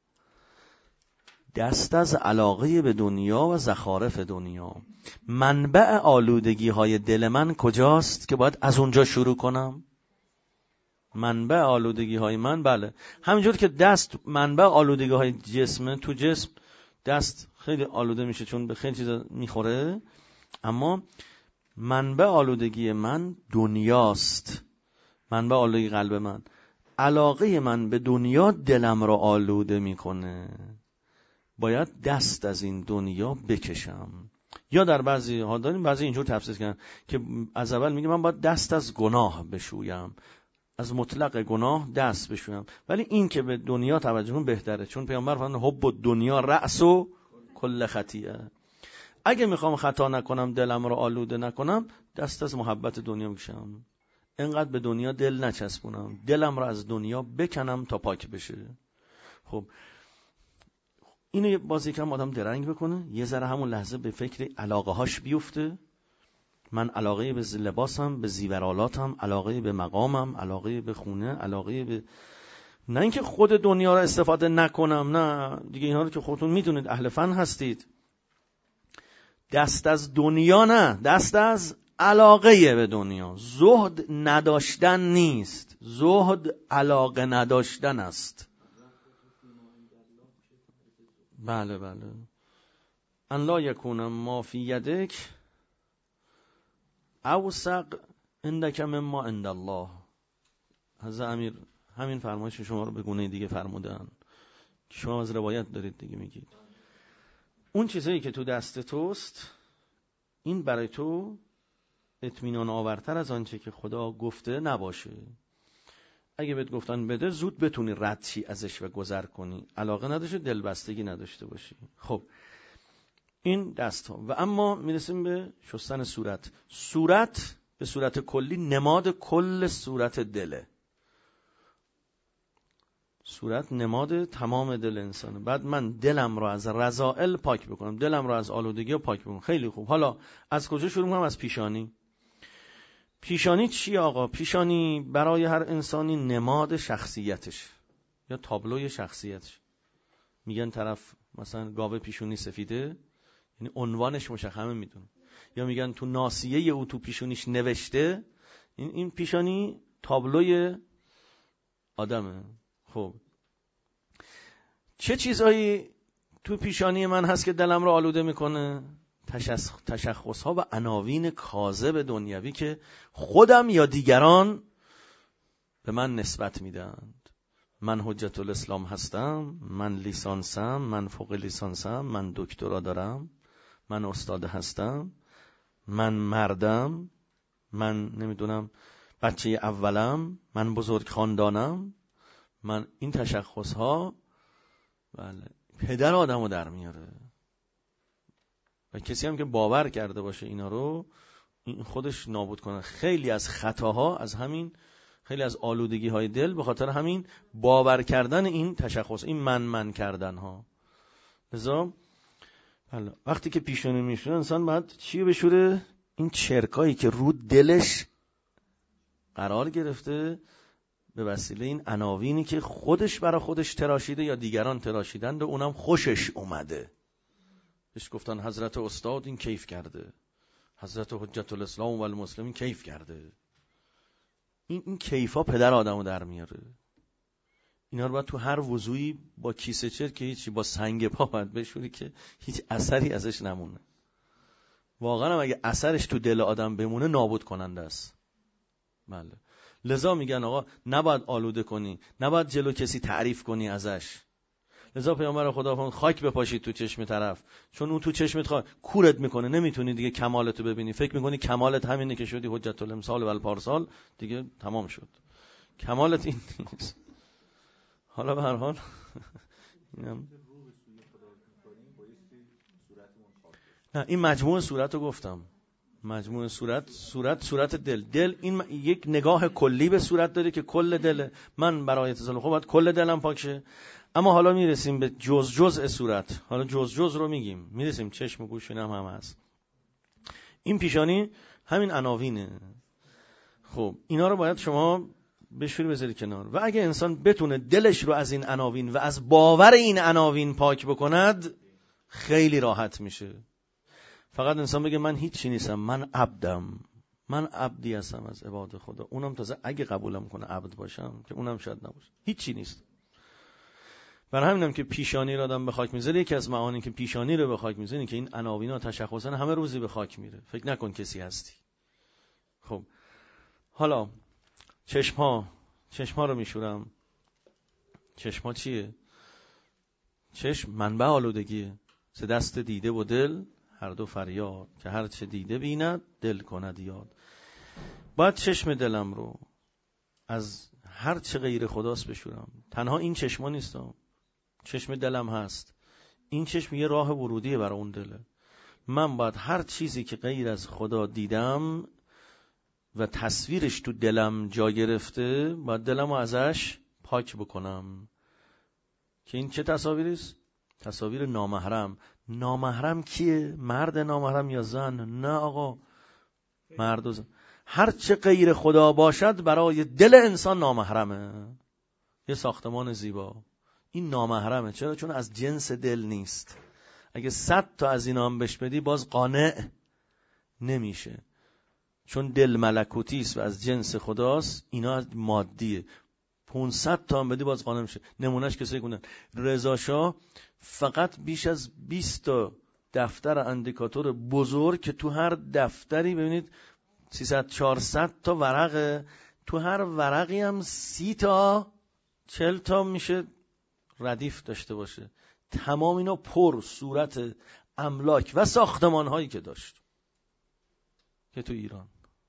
دست از علاقه به دنیا و زخارف دنیا. منبع آلودگی های دل من کجاست که باید از اونجا شروع کنم؟ منبع آلودگی های من بله همینجور که دست منبع آلودگی های جسمه. تو جسم دست خیلی آلوده میشه چون به خیلی چیزا میخوره، اما منبع آلودگی من دنیاست. منبع آلودگی قلب من، علاقه من به دنیا دلم را آلوده میکنه. باید دست از این دنیا بکشم. یا در بعضی ها داریم بعضی اینجور تفسیر کردن که از اول میگه من باید دست از گناه بشویم، از مطلق گناه دست بشویم. ولی این که به دنیا توجه کنم بهتره، چون پیامبر فرمود حب الدنیا رأس و کل خطیئه. اگه میخوام خطا نکنم، دلم رو آلوده نکنم، دست از محبت دنیا میکشم. اینقدر به دنیا دل نچسبونم، دلم رو از دنیا بکنم تا پاک بشه. خب اینو باز یکم آدم درنگ بکنه، یه ذره همون لحظه به فکر علاقه هاش بیفته. من علاقه به لباسم، به زیورالاتم، علاقه به مقامم، علاقه به خونه، علاقه به، نه اینکه خود دنیا رو استفاده نکنم، نه دیگه اینا رو که خودتون میدونید اهل فن هستید. دست از دنیا نه، دست از علاقه به دنیا. زهد نداشتن نیست، زهد علاقه نداشتن است. بله بله ان لا یکون ما فی یدک اوثق عندک مما عند الله. حضرت امیر همین فرمایش شما رو به گونه دیگه فرمودن، شما از روایت دارید دیگه میگید اون چیزایی که تو دست توست این برای تو اطمینان آورتر از آنچه که خدا گفته نباشه. اگه بهت گفتن بده زود بتونی رد چی ازش و گذر کنی، علاقه نداشته دلبستگی نداشته باشی. خب این دست ها. و اما میرسیم به شستن صورت. صورت به صورت کلی نماد کل صورت دله. صورت نماد تمام دل انسانه. بعد من دلم رو از رذائل پاک بکنم، دلم رو از آلودگی پاک بکنم. خیلی خوب. حالا از کجا شروع کنم؟ از پیشانی. پیشانی چی آقا؟ پیشانی برای هر انسانی نماد شخصیتش یا تابلوی شخصیتش. میگن طرف مثلا گاوه پیشونی سفیده، یعنی عنوانش مشخصه میدونه. یا میگن تو ناصیه او تو پیشونیش نوشته، این این پیشانی تابلوی آدمه. خب چه چیزایی تو پیشانی من هست که دلم رو آلوده میکنه؟ تشخص ها و عناوین کاذب دنیوی که خودم یا دیگران به من نسبت میدند. من حجت الاسلام هستم، من لیسانسم، من فوق لیسانسم، من دکترا دارم، من استاد هستم، من مردم، من نمیدونم بچه اولم، من بزرگ خاندانم. من این تشخص ها بله پدر آدمو در میاره. و کسی هم که باور کرده باشه اینا رو، این خودش نابود کنه. خیلی از خطاها از همین، خیلی از آلودگی های دل به خاطر همین باور کردن این تشخص، این من من کردن ها. لذا وقتی که پیشونی میشوره انسان باید چی بشوره؟ این چرکایی که رو دلش قرار گرفته به وسیله این عناوینی که خودش برای خودش تراشیده یا دیگران تراشیدند و اونم خوشش اومده. بهش گفتن حضرت استاد این کیف کرده، حضرت حجت الاسلام و المسلمین کیف کرده. این این کیفا پدر آدمو در میاره. اینا رو باید تو هر وضوعی با کیسه چر که هیچی، با سنگ پا باید بشوری که هیچ اثری ازش نمونه. واقعا هم اگه اثرش تو دل آدم بمونه نابود کننده است. بله. لذا میگن آقا نباید آلوده کنی، نباید جلو کسی تعریف کنی ازش. لذا پیامبر خدا فرمود خاک بپاشید تو چشم طرف، چون اون تو چشمت خواهد کورت میکنه، نمیتونی دیگه کمالتو ببینی. فکر میکنی کمالت همینه که شدی حجت الامسال و الپارسال، دیگه تمام شد. کمالت این نیست. حالا به هر حال اینم نه، این مجموع صورت رو گفتم. مجموع صورت، صورت صورت دل. دل این یک نگاه کلی به صورت داره که کل دل من برای اتصال خوب باید کل دلم پاک شه. اما حالا میرسیم به جز جزء صورت. حالا جز جز رو میگیم، میرسیم چشم و گوش هم هم هست. این پیشانی همین عناوینه. خب اینا رو باید شما بشوری بذاری کنار. و اگه انسان بتونه دلش رو از این عناوین و از باور این عناوین پاک بکند خیلی راحت میشه. فقط انسان بگه من هیچی نیستم، من عبدم، من عبدی هستم از عباد خدا. اونم تازه اگه قبولم کنه عبد باشم، که اونم شاید نباشه، هیچی نیست. برای همینم که پیشانی رو آدم به خاک میذاره، یکی از معانی که پیشانی رو به خاک میذاره که این عناوینا تشخصا همه روزی به خاک میره. فکر نکن کسی هستی. خب حالا چشم ها، چشم ها رو میشورم. چشم ها چیه؟ چشم منبع آلودگیه. سه دست دیده و دل هر دو فریاد، که هر چه دیده بیند دل کند یاد. باید چشم دلم رو از هر چه غیر خداست بشورم. تنها این چشما نیستم، چشم دلم هست. این چشم یه راه ورودیه برای اون دله. من باید هر چیزی که غیر از خدا دیدم و تصویرش تو دلم جا گرفته، باید دلم رو ازش پاک بکنم. که این چه تصاویریست؟ تصاویر نامحرم. نامحرم کیه؟ مرد نامحرم یا زن؟ نه آقا، مرد و زن. هر چه غیر خدا باشد برای دل انسان نامحرمه. یه ساختمان زیبا این نامحرمه. چرا؟ چون از جنس دل نیست. اگه صد تا از اینا هم بهش بدی باز قانع نمیشه، چون دل ملکوتی است و از جنس خداست. اینا مادیه. پانصد تا هم بدی باز قانع میشه. نمونهش کسی گفتن رضا شاه فقط بیش از بیست تا دفتر اندیکاتور بزرگ که تو هر دفتری ببینید سیصد چهارصد تا ورقه، تو هر ورقی هم سی تا چهل تا میشه ردیف داشته باشه. تمام اینا پر صورت املاک و ساختمان هایی که داشت که تو ایران.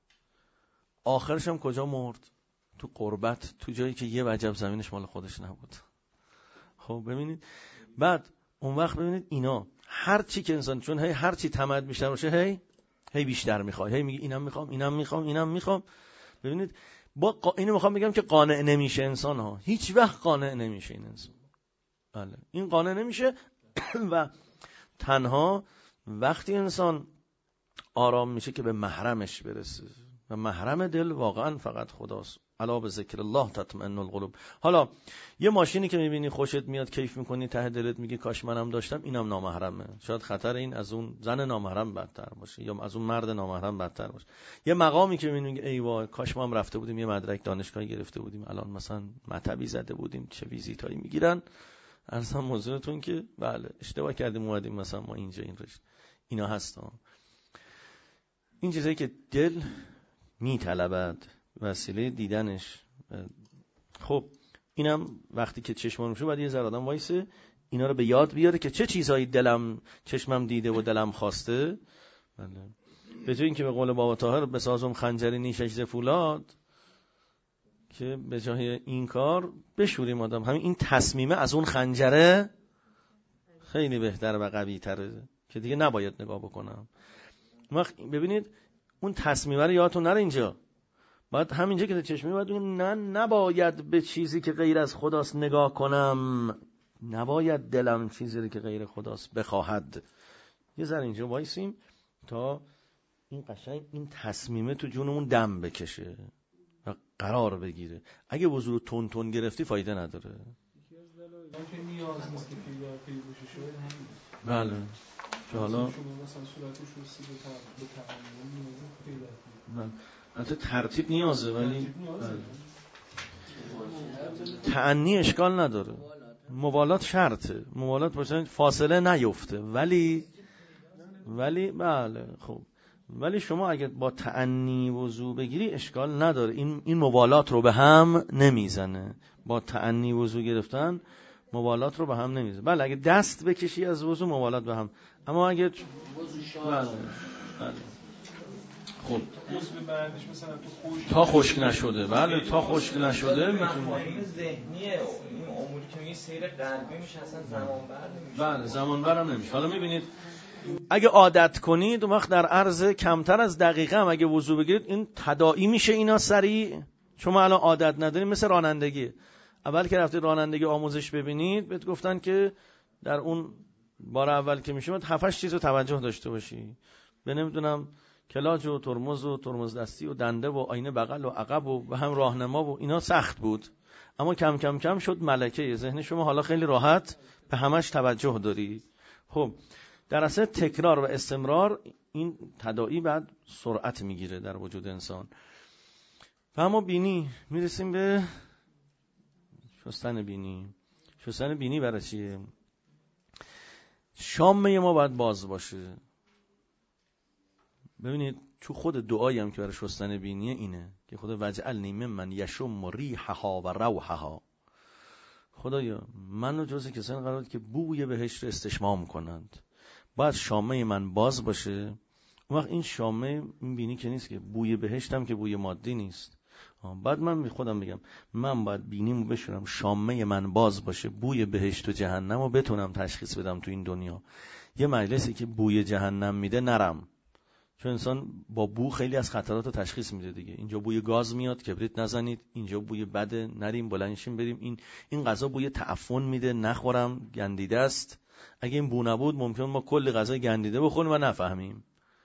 آخرش هم کجا مرد؟ تو غربت، تو جایی که یه وجب زمینش مال خودش نبود. خب ببینید بعد اون وقت ببینید اینا هر چی که انسان، چون هی هر چی طمع بیشتر باشه هی هی بیشتر میخواد، هی میگه اینم میخوام اینم میخوام اینم میخوام. ببینید با قا... اینو میخوام بگم که قانع نمیشه انسان ها، هیچ وقت قانع نمیشه این انسان. بله این قانع نمیشه و تنها وقتی انسان آرام میشه که به محرمش برسه و محرم دل واقعا فقط خداست. الا به ذکر الله تطمئن القلوب. حالا یه ماشینی که میبینی خوشت میاد کیف میکنی ته دلت میگی کاش منم داشتم، اینم نامحرمه. شاید خطر این از اون زن نامحرم بدتر باشه یا از اون مرد نامحرم بدتر باشه. یه مقامی که میبینی ای وای کاش ما هم رفته بودیم یه مدرک دانشگاهی گرفته بودیم، الان مثلا مطبی زده بودیم، چه ویزیتایی میگیرن. اصلا موضوعتون که بله اشتباه کردیم اومدیم مثلا ما اینجا این رشته. اینا هستا این چیزایی که دل میطلبد وسیله دیدنش. خب اینم وقتی که چشمم میشه باید یه ذره آدم وایسه اینا رو به یاد بیاره که چه چیزایی دلم چشمم دیده و دلم خواسته. بله. به جای اینکه به قول بابا طاهر بسازم خنجری نیشش ز فولاد، که به جای این کار بشوریم آدم همین این تصمیمه از اون خنجره خیلی بهتر و قوی تره که دیگه نباید نگاه بکنم. ببینید اون تصمیمه رو یادتون نره اینجا. باید همینجا که چشمی باید بگیم نه نباید به چیزی که غیر از خداست نگاه کنم، نباید دلم چیزی که غیر خداست بخواهد. یه ذره اینجا وایسیم تا این قشنگ این تصمیمه تو جونمون دم بکشه و قرار بگیره. اگه وضو تون تون گرفتی فایده نداره. یکی از دلایلی که نیاز نیست که پیدا پی بشه شده همین. بله. که حالا شما مثلا صورتش رو سی به تعامل نیاز پیدا کنید. البته ترتیب نیازه ولی تعنی اشکال نداره. موالات شرطه، موالات باشه فاصله نیفته، ولی ولی بله خب ولی شما اگه با تعنی وضو بگیری اشکال نداره. این این موالات رو به هم نمیزنه. با تعنی وضو گرفتن موالات رو به هم نمیزنه. بله اگه دست بکشی از وضو موالات به هم، اما اگه بله بله خب تا خشک نشده بله تا خشک نشده میتونه این ذهنیه این اموری که میگه سیر قلبی میشه اصلا زمان بر نمیشه. بله زمان برم نمیشه. حالا میبینید اگه عادت کنید اون وقت در عرض کمتر از دقیقه هم اگه وضو بگیرید این تداعی میشه اینا سریع. شما الان عادت ندارید مثل رانندگی. اول که رفتید رانندگی آموزش ببینید بهت گفتن که در اون بار اول که میشه هفت هشت چیز رو توجه داشته باشی. به نمیدونم کلاج و ترمز و ترمز دستی و دنده و آینه بغل و عقب و, و هم راهنما و اینا سخت بود، اما کم کم کم شد ملکه ذهن شما. حالا خیلی راحت به همش توجه داری. خب در اصل تکرار و استمرار این تداعی بعد سرعت میگیره در وجود انسان. و اما بینی میرسیم به شستن بینی. شستن بینی برای چیه؟ شامه ما باید باز باشه. ببینید تو خود دعایی هم که برای شستن بینیه اینه که خدا وجعلنی ممن یشم ریحها و روحها. خدایا منو جزء کسانی قرار بده که بوی بهشت رو استشمام کنند. باید شامه من باز باشه. اون وقت این شامه این بینی که نیست که بوی بهشتم که بوی مادی نیست. بعد من خودم بگم من باید بینیمو بشورم، شامه من باز باشه، بوی بهشت و جهنم رو بتونم تشخیص بدم تو این دنیا. یه مجلسی که بوی جهنم میده نرم، چون انسان با بو خیلی از خطرات رو تشخیص میده دیگه. اینجا بوی گاز میاد کبریت نزنید، اینجا بوی بده نریم بلندشیم بریم، این این غذا بوی تعفن میده نخورم گندیده است. اگه این بو نبود ممکن ما کلی غذا گندیده بخوریم و نفهمیم.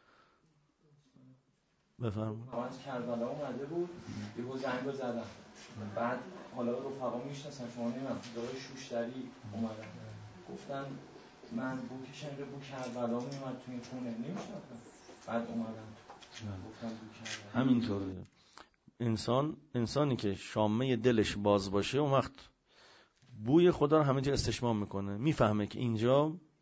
بفهم. آواز کربلا اومده بود یهو زنگو زدم، بعد حالا رفقا میشناسن شما نمیدونم دای شوشتری اومدن گفتن من بو که شنیده بو کربلا میومد تو این خونه نمیشناختم، بعد اومدن گفتن بو کربلا. همینطوره. انسان انسانی که شامه دلش باز باشه اون وقت بوی خدا رو همه جا استشمام میکنه، میفهمه که اینجا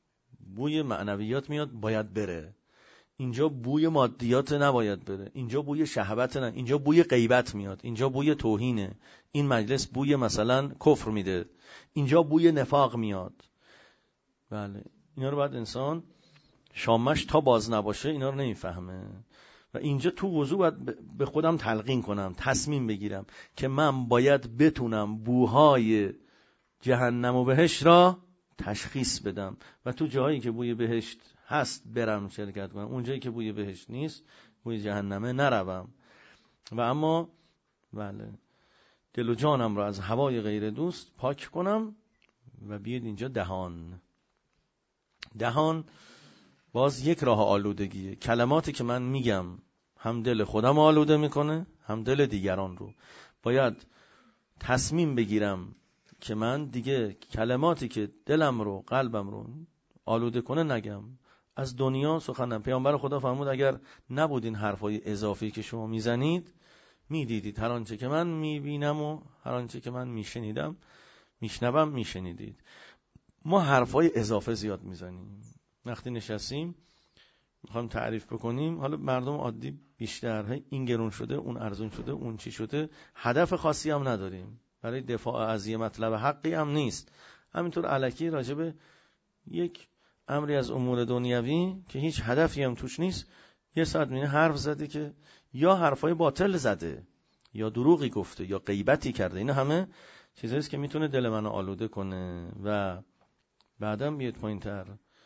بوی معنویات میاد باید بره، اینجا بوی مادیات نباید بره، اینجا بوی شهوت نه، اینجا بوی غیبت میاد، اینجا بوی توهینه، این مجلس بوی مثلا کفر میده، اینجا بوی نفاق میاد. بله اینا رو باید انسان شامش تا باز نباشه اینا رو نمیفهمه و اینجا تو وضو باید به خودم تلقین کنم، تصمیم بگیرم که من باید بتونم بوهای جهنم و بهشت را تشخیص بدم و تو جایی که بوی بهشت هست برم شرکت کنم، اون جایی که بوی بهشت نیست بوی جهنمه نروم. و اما بله دل و جانم را از هوای غیر دوست پاک کنم و بیاد اینجا دهان. دهان باز یک راه آلودگیه، کلماتی که من میگم هم دل خودم آلوده میکنه هم دل دیگران رو. باید تصمیم بگیرم که من دیگه کلماتی که دلم رو قلبم رو آلوده کنه نگم. از دنیا سخنم. پیامبر خدا فرمود اگر نبود این حرفای اضافی که شما میزنید میدیدید هر آنچه که من میبینم و هر آنچه که من میشنیدم میشنوم میشنیدید. ما حرفای اضافه زیاد میزنیم. وقتی نشستیم میخوام تعریف بکنیم، حالا مردم عادی بیشتر این گرون شده اون ارزون شده اون چی شده، هدف خاصی هم نداریم، برای دفاع از یه مطلب حقی هم نیست، همینطور الکی راجب یک امری از امور دنیوی که هیچ هدفی هم توش نیست یه ساعت مینه حرف زده که یا حرفای باطل زده یا دروغی گفته یا غیبتی کرده. اینا همه چیزاییست که میتونه دل منو آلوده کنه و بعدم بیاد پایین تر.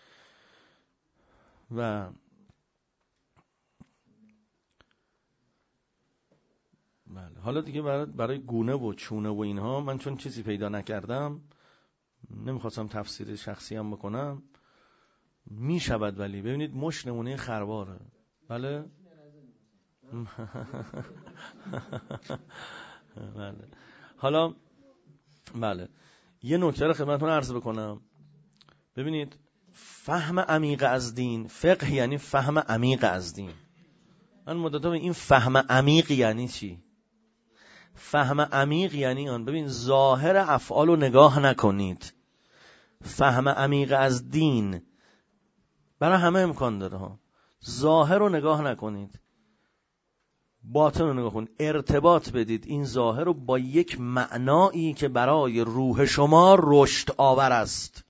و بله حالا دیگه برای, برای گونه و چونه و اینها من چون چیزی پیدا نکردم نمیخواستم تفسیر شخصی هم بکنم. میشود ولی ببینید مش نمونه خرواره. بله بله حالا بله یه نکته رو خدمتتون عرض بکنم. ببینید فهم عمیق از دین، فقه یعنی فهم عمیق از دین. من مدت به این فهم عمیق یعنی چی؟ فهم عمیق یعنی آن ببین ظاهر افعال رو نگاه نکنید. فهم عمیق از دین برای همه امکان داره ها. ظاهر رو نگاه نکنید، باطن رو نگاه کنید، ارتباط بدید این ظاهر رو با یک معنایی که برای روح شما رشد آور است.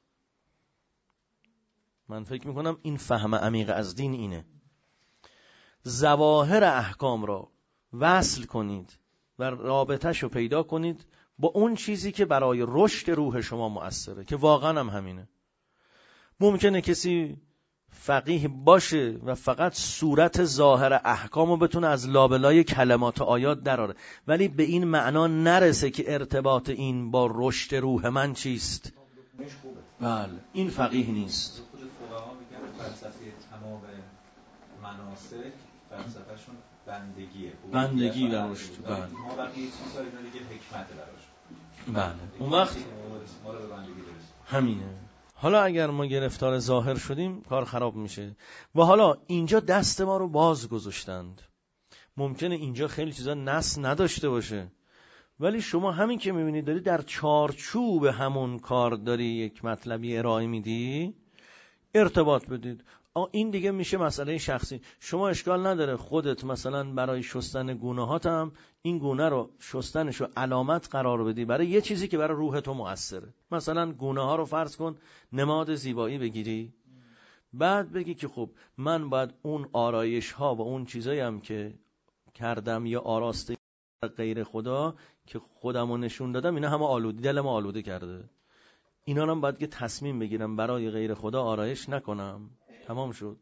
من فکر میکنم این فهم عمیق از دین اینه. ظواهر احکام را وصل کنید و رابطه‌شو رو پیدا کنید با اون چیزی که برای رشد روح شما مؤثره، که واقعا هم همینه. ممکنه کسی فقیه باشه و فقط صورت ظاهر احکام رو بتونه از لابلای کلمات و آیات دراره، ولی به این معنا نرسه که ارتباط این با رشد روح من چیست. بله این فقیه نیست. خود فقها میگن فلسفه تمام مناسک فلسفهشون بندگیه، بندگی و رشد. بله ما بقیه چیزا اینا دیگه حکمت براش. بله اون وقت ما رو به بندگی برسونه. همینه. حالا اگر ما گرفتار ظاهر شدیم کار خراب میشه. و حالا اینجا دست ما رو باز گذاشتند. ممکنه اینجا خیلی چیزا نص نداشته باشه، ولی شما همین که میبینید داری در چارچوب همون کار داری یک مطلبی ارائه میدی، ارتباط بدید. این دیگه میشه مسئله شخصی. شما اشکال نداره خودت مثلا برای شستن گونه‌هات هم این گونه رو شستنش رو علامت قرار بدی برای یه چیزی که برای روح تو مؤثره. مثلا گونه ها رو فرض کن نماد زیبایی بگیری، بعد بگی که خب من باید اون آرایش ها و اون چیزایی هم که کردم یا آراسته غیر خدا که خودمو نشون دادم اینا همه آلوده، دلم آلوده کرده، اینا هم باید که تصمیم بگیرم برای غیر خدا آرایش نکنم. تمام شد.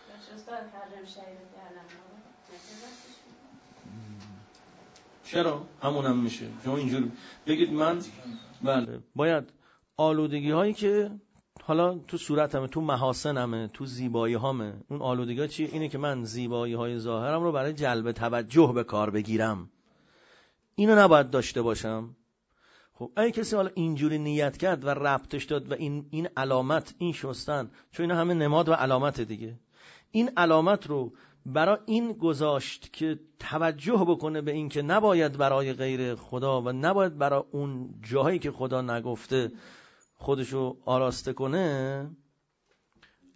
چرا؟ همونم میشه. شما اینجور بگید من بله باید آلودگی هایی که حالا تو صورتمه، تو محاسنمه، تو زیبایی هامه، اون آلودگی ها چیه؟ اینه که من زیبایی های ظاهرم رو برای جلب توجه به کار بگیرم. اینو نباید داشته باشم. خب اگه کسی حالا اینجوری نیت کرد و ربطش داد و این این علامت، این شستن، چون اینا همه نماد و علامت دیگه، این علامت رو برای این گذاشت که توجه بکنه به این که نباید برای غیر خدا و نباید برای اون جاهایی که خدا نگفته خودشو آراسته کنه،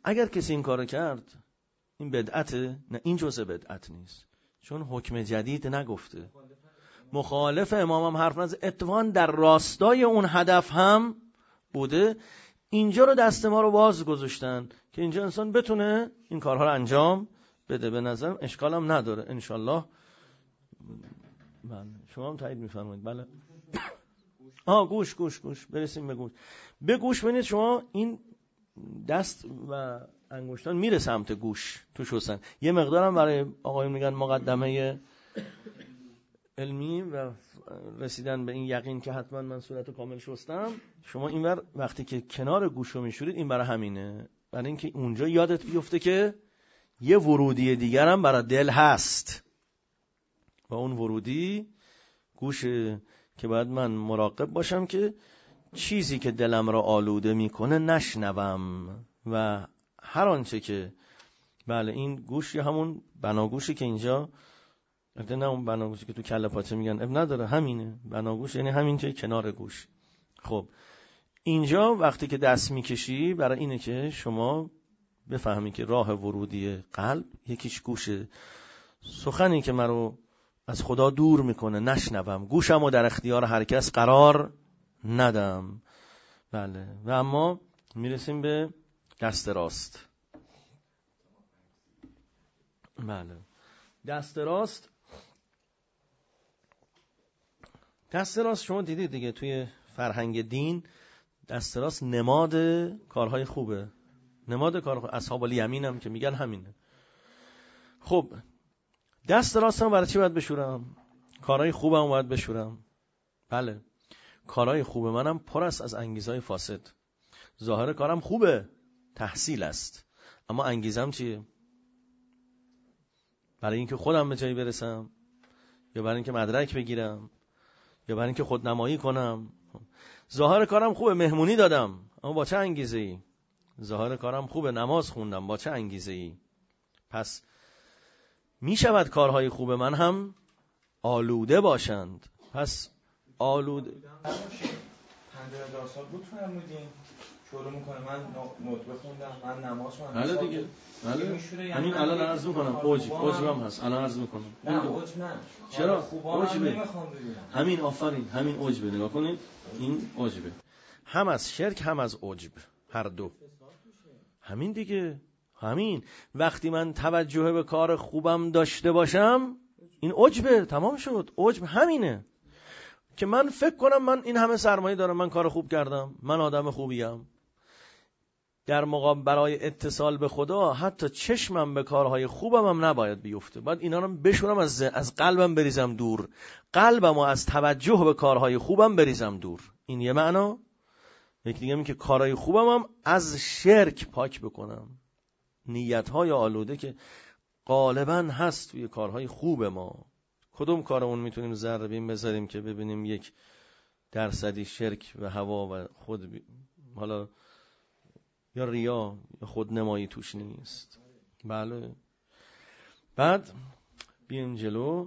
اگر کسی این کارو کرد این بدعته؟ نه، این جزء بدعت نیست، چون حکم جدید نگفته. مخالف امام هم حرف نزد، اتفاقا در راستای اون هدف هم بوده. اینجا رو دست ما رو باز گذاشتن که اینجا انسان بتونه این کارها رو انجام بده. به نظرم اشکال هم نداره انشالله. بله شما هم تایید میفرمایید. بله آه گوش گوش گوش برسیم به گوش. به گوش ببینید شما این دست و انگشتان میره سمت گوش تو شستن. یه مقدارم برای آقایون میگن مقدمه علمی و رسیدن به این یقین که حتما من صورت کامل شستم. شما اینور وقتی که کنار گوشو میشورید این برای همینه، برای اینکه اونجا یادت بیفته که یه ورودی دیگر هم برای دل هست و اون ورودی گوشه که باید من مراقب باشم که چیزی که دلم را آلوده میکنه نشنوم و هر آنچه که بله این گوش یا همون بناگوشی که اینجا البته نه اون بناگوشی که تو کله پاچه میگن اب نداره، همینه بناگوش، یعنی همین که کنار گوش. خب اینجا وقتی که دست میکشی برای اینه که شما بفهمی که راه ورودی قلب یکیش گوشه. سخنی که من رو از خدا دور میکنه نشنوم، گوشم رو در اختیار هر کس قرار ندم. بله و اما میرسیم به دست راست. بله دست راست، دست راست شما دیدید دیگه توی فرهنگ دین دست راست نماد کارهای خوبه، نماد کار خوب. اصحاب الیمین هم که میگن همینه. خب دست راستم برای چی باید بشورم؟ کارهای خوبم باید بشورم. بله کارهای خوب منم پر است از انگیزهای فاسد. ظاهر کارم خوبه، تحصیل است، اما انگیزم چیه؟ برای اینکه خودم به جایی برسم یا برای اینکه مدرک بگیرم یا برای اینکه خودنمایی کنم. ظاهر کارم خوبه، مهمونی دادم، اما با چه انگیزه ای؟ ظاهر کارم خوبه، نماز خوندم، با چه انگیزه ای؟ پس می شود کارهای خوب من هم آلوده باشند. پس آلوده پنجاه هزار سال بود فرمودین شروع میکنه من نوت بخوندم، من نماز خوندم. بله دیگه، بله همین الان عرض میکنم اوج اوج هم هست، الان عرض میکنم. نه اوج نه، چرا اوج نمیخوام ببینم. همین آفرین، همین عجب نگاه کنید، این عجب هم از شرک هم از عجب، هر دو همین دیگه. همین وقتی من توجه به کار خوبم داشته باشم این عجبه، تمام شد. عجب همینه که من فکر کنم من این همه سرمایه دارم، من کار خوب کردم، من آدم خوبیم. در مقابل برای اتصال به خدا حتی چشمم به کارهای خوبم هم نباید بیفته، باید اینا رو بشورم از از قلبم بریزم دور، قلبم رو از توجه به کارهای خوبم بریزم دور. این یه معنا. یکی دیگه این که کارهای خوبم هم از شرک پاک بکنم، نیت‌های آلوده که غالباً هست توی کارهای خوب ما. کدوم کارمون میتونیم ذره بین بذاریم که ببینیم یک درصدی شرک و هوا و خود بی... حالا یا ریا یا خودنمایی توش نیست. بله بعد بیایم جلو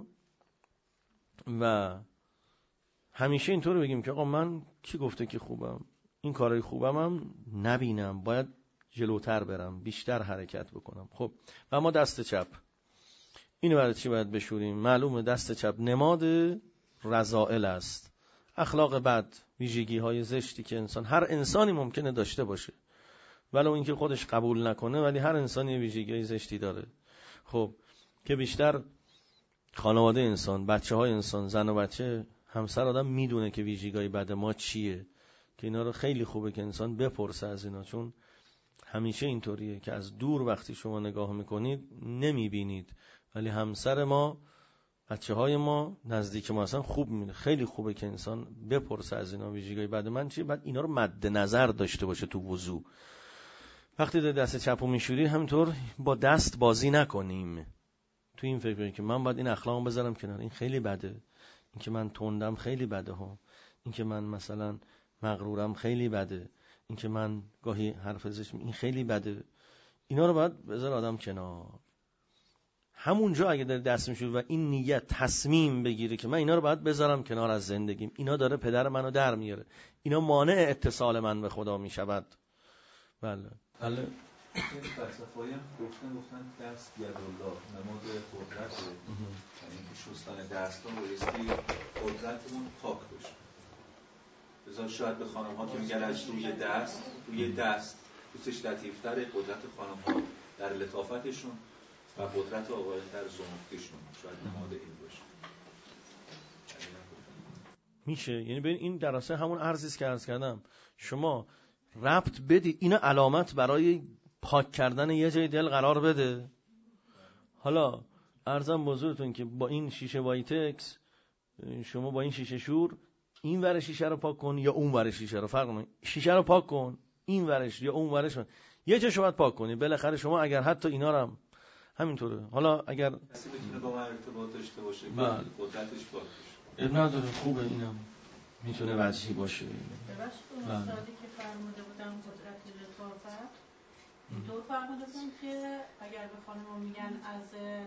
و همیشه اینطور بگیم که آقا من کی گفته که خوبم، این کارهای خوبم هم نبینم، باید جلوتر برم، بیشتر حرکت بکنم. خب و اما دست چپ اینو برای چی باید بشوریم؟ معلومه دست چپ نماد رذائل است، اخلاق بد، ویژگی های زشتی که انسان هر انسانی ممکنه داشته باشه، ولو اینکه خودش قبول نکنه، ولی هر انسانی ویژگی های زشتی داره. خب که بیشتر خانواده انسان، بچه های انسان، زن و بچه، همسر آدم میدونه که ویژگی های بد ما چیه، که اینا رو خیلی خوبه که انسان بپرسه از اینا، چون همیشه اینطوریه که از دور وقتی شما نگاه میکنید نمیبینید، ولی همسر ما، بچه های ما، نزدیک ما اصلا خوب میبینه. خیلی خوبه که انسان بپرسه از اینا ویژگی بد من چیه، بعد اینا رو مد نظر داشته باشه تو وضو. وقتی در دست چپو میشوری همینطور با دست بازی نکنیم، تو این فکر کنیم که من باید این اخلاقم بذارم کنار، این خیلی بده، این که من تندم خیلی بده ها، این که من مثلا مغرورم خیلی بده، این که من گاهی حرف زشت این خیلی بده. اینا رو باید بذار آدم کنار. همونجا اگه در دست میشه و این نیت تصمیم بگیره که من اینا رو باید بذارم کنار از زندگیم، اینا داره پدر منو در میاره، اینا مانع اتصال من به خدا میشود. بله بله این فلسفه‌ای هم گفتن گفتن دست یدالله نماد قدرت، یعنی که شستن دستان بایستی قدرتمون پاک بشه. بذار شاید به خانم‌ها که میگن از روی دست، روی دست دوستش لطیفتره، قدرت خانم‌ها در لطافتشون و قدرت آقایان در زمختشون شاید نماد این باشه. میشه، یعنی ببین این دراسه همون ارزیست که عرض کردم، شما ربط بدی اینو علامت برای پاک کردن یه جای دل قرار بده. حالا عرضم بزرگتون که با این شیشه وایتکس شما با این شیشه شور این ور شیشه رو پاک کن یا اون ور شیشه رو، فرق نمیکنه، شیشه رو پاک کن این ورش یا اون ورش، یه جاشو باید پاک کنی. بالاخره شما اگر حتی اینا رو هم همینطوره، حالا اگر کسی بتونه با من ارتباط داشته باشه که قدرتش پاک بشه، اب نداره، خوبه، اینم میتونه وجهی باشه. ببخشید اون استادی که فرموده بودم قدرت لطافت اینطور فرموده بودم که اگر به خانم میگن از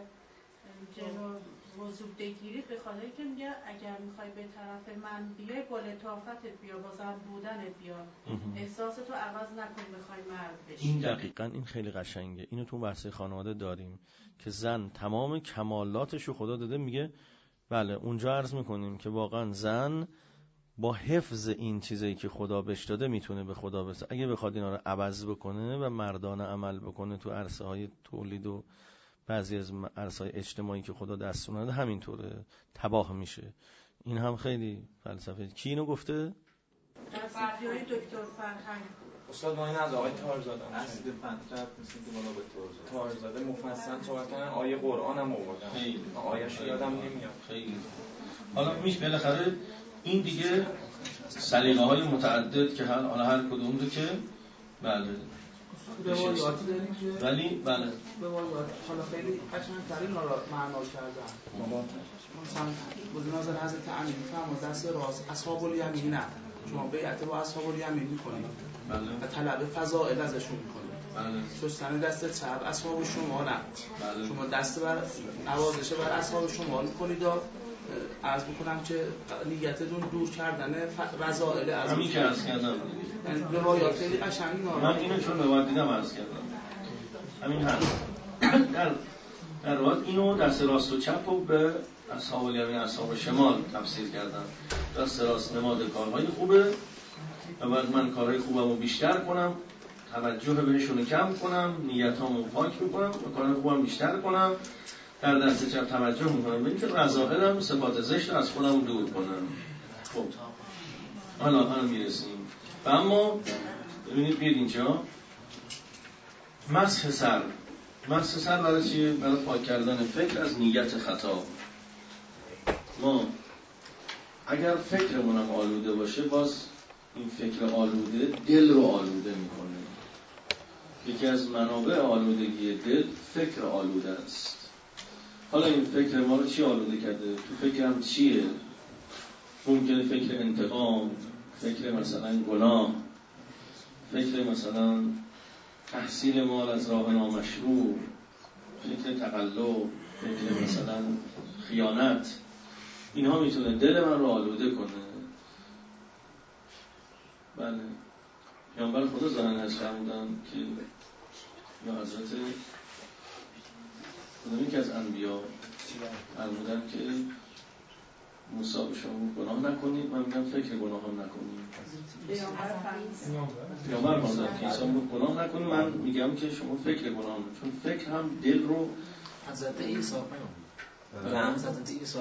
جلو وضوع بگیرید، به خاطری که میگه اگر میخوای به طرف من بیای با لطافتت بیا، بازم بودنت بیا، احساستو عوض نکن بخوای مرد بشی. این دقیقاً این خیلی قشنگه، اینو تو بحث خانواده داریم که زن تمام کمالاتشو خدا داده، میگه بله اونجا عرض میکنیم که واقعا زن با حفظ این چیزایی که خدا بهش داده میتونه به خدا برسه. اگه بخواد اینا رو عوض بکنه و مردانه عمل بکنه تو عرصه های تولید و بعضی از عرصه های اجتماعی که خدا دستور داده، همینطوره تباه میشه. این هم خیلی فلسفه. کی اینو گفته؟ فلسفه‌های دکتر فرهنگ. استاد ما این از آقای تارزاده هم اصل فنطرف مثل که مالا به تارزاده تارزاده مفصل صحبت کنن، آیه قرآن هم آوردن، آیه‌اش یادم نمیاد خیلی. حالا میشه بالاخره این دیگه سلیقه های متعدد که هر حالا هر کدوم رو که بله روایاتی داریم که ولی بله روایات حالا خیلی قشنگ‌تر اینا رو معنا کردن. مثلا بدون نظر حضرت امیر فرمود دست راست اصحاب الیمین، نه شما بیعت با اصحاب الیمین می‌کنید بله و طلب فضائل ازشون می‌کنید. بله شستن دست چپ اصحاب شما نه، بله شما دست بر نوازش بر اصحاب شما می‌کنید و عرض بکنم که نیتتون دور کردن رذائل از همین که عرض کردم. یعنی روایات خیلی قشنگی ناره. من اینو چون روایت دیدم عرض کردم همین هست. در در روایت اینو دست راست و چپ رو به اصحاب الیمین اصحاب شمال تفسیر کردم. دست راست نماد کارهای خوبه و بعد من کارهای خوبم رو بیشتر کنم، توجه بهشون کم کنم، نیتامو پاک میکنم و کارهای خوبم بیشتر کنم. در دست چپ توجه میکنم به اینکه رذائلم صفات زشت از خودم دور کنم. خب حالا هم میرسیم. و اما ببینید بیاد اینجا مسح سر. مسح سر برای چیه؟ برای پاک کردن فکر از نیت خطا. ما اگر فکرمون هم آلوده باشه، باز این فکر آلوده دل رو آلوده میکنه. یکی از منابع آلودگی دل فکر آلوده است. حالا این فکر ما رو چی آلوده کرده؟ تو فکرم چیه؟ ممکنه فکر انتقام، فکر مثلا گناه، فکر مثلا تحصیل مال از راه نامشروع، فکر تقلب، فکر مثلا خیانت. اینها میتونه دل من رو آلوده کنه. بله پیامبر خدا ظاهرا از فرمودن که یا حضرت کدومی که از انبیا فرمودن که موسی به شما گناه نکنید، من میگم فکر گناه هم نکنید. پیامبر فرمودن که عیسی گناه نکنید، من میگم که شما فکر گناه هم، چون فکر هم دل رو حضرت عیسی نه حضرت عیسی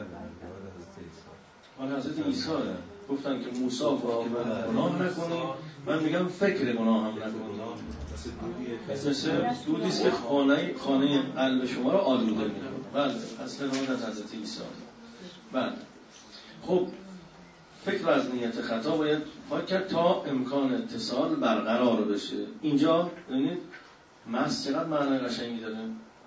حالا حضرت عیسی گفتن که موسی گناه نکنید، من میگم فکر گناه هم نکنید. مثل دودیست که خانه خانه قلب شما رو آلوده میکنه. بله اصلا نماد از حضرت عیسی. بله خب فکر از نیت خطا باید پاک کرد تا امکان اتصال برقرار بشه. اینجا ببینید مس چقدر معنی قشنگی داره.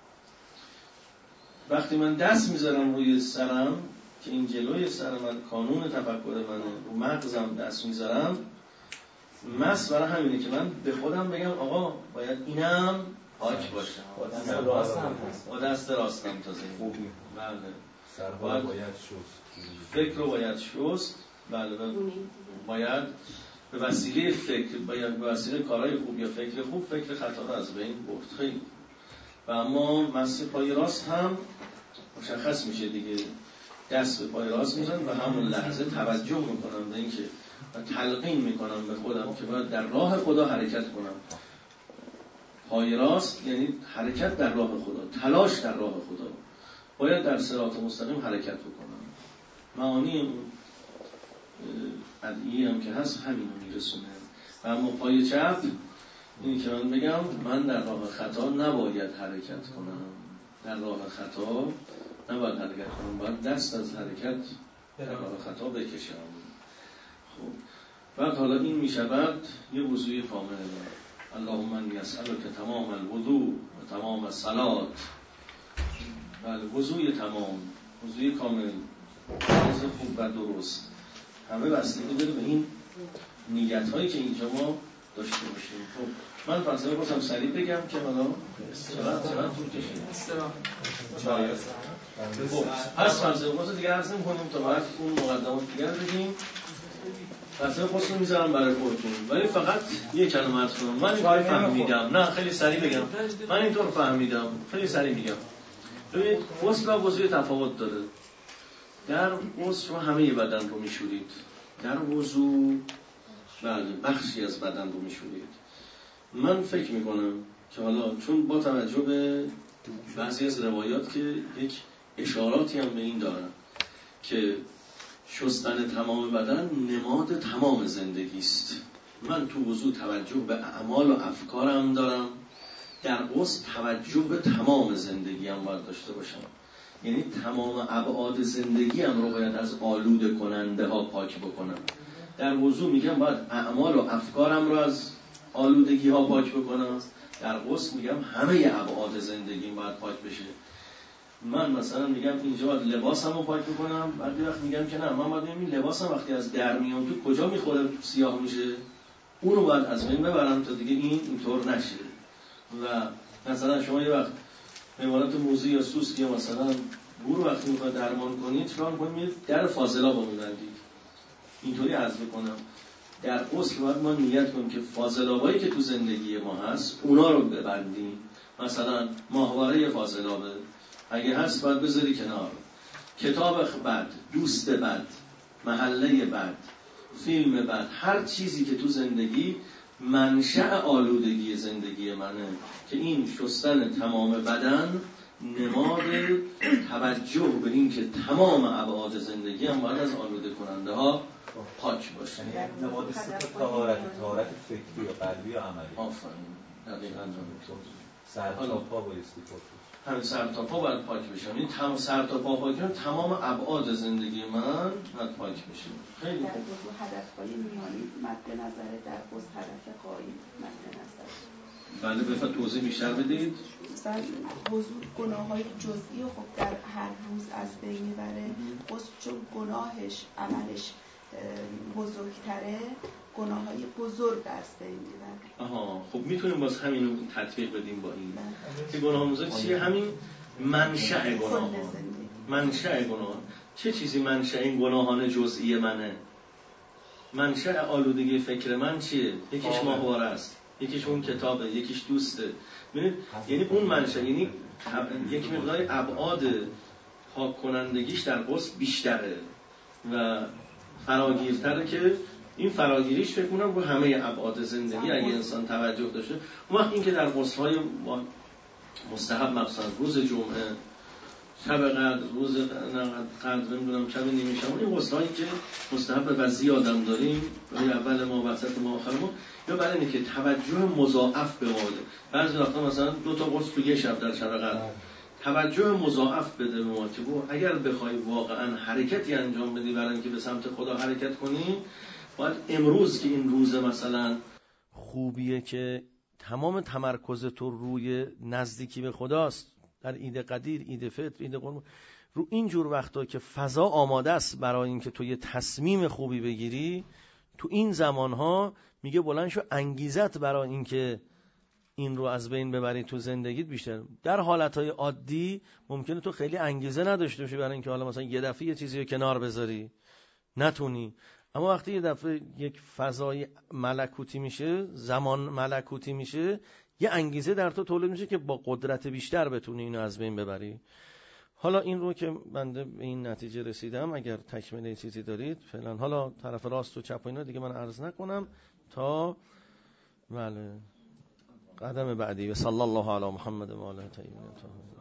وقتی من دست میذارم روی سرم که این جلوی سر من کانون تفکر منه، رو مغزم دست میذارم، مس برای همینه که من به خودم بگم آقا باید اینم پاک باشه. با دست راستم با دست راستم تازه خوبی. بله سرها باید شست، فکر رو باید شست. بله باید به وسیله فکر باید به وسیله کارهای خوب یا فکر خوب فکر خطا رو از بین برد. خیلی و اما مس پای راست هم مشخص میشه دیگه، دست به پای راست میزنم و همون لحظه توجه میکنم به اینکه و تلقین میکنم به خودم که باید در راه خدا حرکت کنم. پای راست یعنی حرکت در راه خدا، تلاش در راه خدا، باید در صراط مستقیم حرکت بکنم. معانی اون ادعیه هم که هست همین رو میرسونه. و اما پای چپ اینی که من بگم من در راه خطا نباید حرکت کنم، در راه خطا نباید حرکت کنم، باید دست از حرکت در راه خطا بکشم. خب بعد حالا این میشود یه وضوی کامل. اللهم انی اسألک تمام الوضوء و تمام الصلاة. بله وضوی تمام، وضوی کامل، وضو خوب و درست، همه بستگی داره به این نیت هایی که اینجا ما داشته باشیم. خب من فلسفه بازم سریع بگم که حالا چقدر چقدر طول کشید. خب پس فلسفه باز دیگه عرض نمی‌کنیم تا بعد اون مقدمات دیگر بگیم. فلسفه باز رو میذارم برای خودتون، ولی فقط یه کلمه عرض کنم. من اینطور فهمیدم، نه خیلی سریع بگم، من اینطور فهمیدم، خیلی سریع میگم. ببینید غسل و وضو تفاوت داره. در غسل شما همه بدن رو میشورید، در وضو بله بخشی از بدن رو میشورید. من فکر میکنم که حالا چون با توجه به بعضی از روایات که یک اشاراتی هم به این دارن که شستن تمام بدن نماد تمام زندگی است، من تو وضو توجه به اعمال و افکارم دارم، در غسل توجه به تمام زندگی هم باید داشته باشم. یعنی تمام ابعاد زندگی هم رو باید از آلوده کننده ها پاک بکنم. در وضو میگم باید اعمال و افکارم رو از آلودگی ها پاک بکنم، در غسل میگم همه ابعاد زندگی باید پاک بشه. من مثلا میگم اینجا باید لباسم رو پاک بکنم، بعد یه وقت میگم که نه من باید این لباسم وقتی از در میام تو کجا میخوره تو سیاه میشه، اون رو باید از بین ببرم تا دیگه این اینطور نشه. و مثلا شما یه وقت حیوانات موذی یا سوسک یا مثلا گور وقتی میخواد درمان کنید چیکار کنید؟ در فاضلاب رو میبندید. اینطوری عرض بکنم در غسل باید ما نیت کنیم که فاضلابایی که تو زندگی ما هست اونا رو ببندیم. مثلا ماهواره فاضلابه اگه هست باید بذاری کنار، کتاب بد، دوست بد، محله بد، فیلم بد، هر چیزی که تو زندگی منشأ آلودگی زندگی منه که این شستن تمام بدن نماد توجه به این که تمام ابعاد زندگی هم باید از آلوده کننده ها پاک باشه. نماد صفت طهارت، طهارت فکری یا قلبی یا عملی. آفرین دقیقاً سر تا پا بایستی پاک بشه. همین سر تا پا باید پاک بشه. این تمام سر تا پا پاک کنم تمام ابعاد زندگی من باید پاک بشه. خیلی در وضو هدف‌های میانی مد نظر، در غسل هدف غایب مد نظر. بله بفرمایید توضیح بیشتر بدید. مثلا وضو گناه‌های جزئی خب در هر روز از بین میبره. غسل چون گناهش عملش بزرگتره، گناه‌های بزرگ از بین میبره. آها خب میتونیم باز همین رو تطبیق بدیم با این که گناه بزرگ چیه؟ همین منشأ گناه، منشأ گناه. چه چیزی منشأ این گناهان جزئی منه؟ منشأ آلودگی فکر من چیه؟ یکیش ماهواره است، یکیش اون کتابه، یکیش دوسته. ببینید یعنی اون منشأ یعنی یک مقدار ابعاد پاک کنندگیش در غسل بیشتره و فراگیرتره که این فراگیریش فکر کنم رو همه ابعاد زندگی اگه انسان توجه داشته. اون وقت این که در غسل‌های مستحب مثلا روز جمعه، شب قدر، روز قدر نمیدونم شب نیمه شب، این غسل‌هایی که مستحب و زیادم داریم برای اول ما، وسط ما، آخر ما، یا برای اینه که توجه مضاعف به ما بده. بعضی وقتا مثلا دو تا غسل تو یه شب در شب قدر توجه مضاعف بده به ما که اگر بخوای واقعا حرکتی انجام بدی برای اینکه به سمت خدا حرکت کنی، باید امروز که این روز مثلا خوبیه که تمام تمرکز تو روی نزدیکی به خداست، در عید قدیر، عید فطر، عید قربان، رو این جور وقتا که فضا آماده است برای اینکه تو یه تصمیم خوبی بگیری، تو این زمانها میگه بلند شو انگیزت برای اینکه این رو از بین ببری تو زندگیت بیشتر. در حالتهای عادی ممکنه تو خیلی انگیزه نداشته باشی برای اینکه حالا مثلا یه دفعه یه چیزی رو کنار بذاری، نتونی. اما وقتی یه دفعه یک فضای ملکوتی میشه، زمان ملکوتی میشه، یه انگیزه در تو تولید میشه که با قدرت بیشتر بتونی اینو از بین ببری. حالا این رو که بنده به این نتیجه رسیدم، اگر تکمله چیزی دارید فعلا، حالا طرف راست و چپ و اینا دیگه من عرض نکنم تا بله قدم بعدی. و صلی الله علی محمد و آله الطاهرین.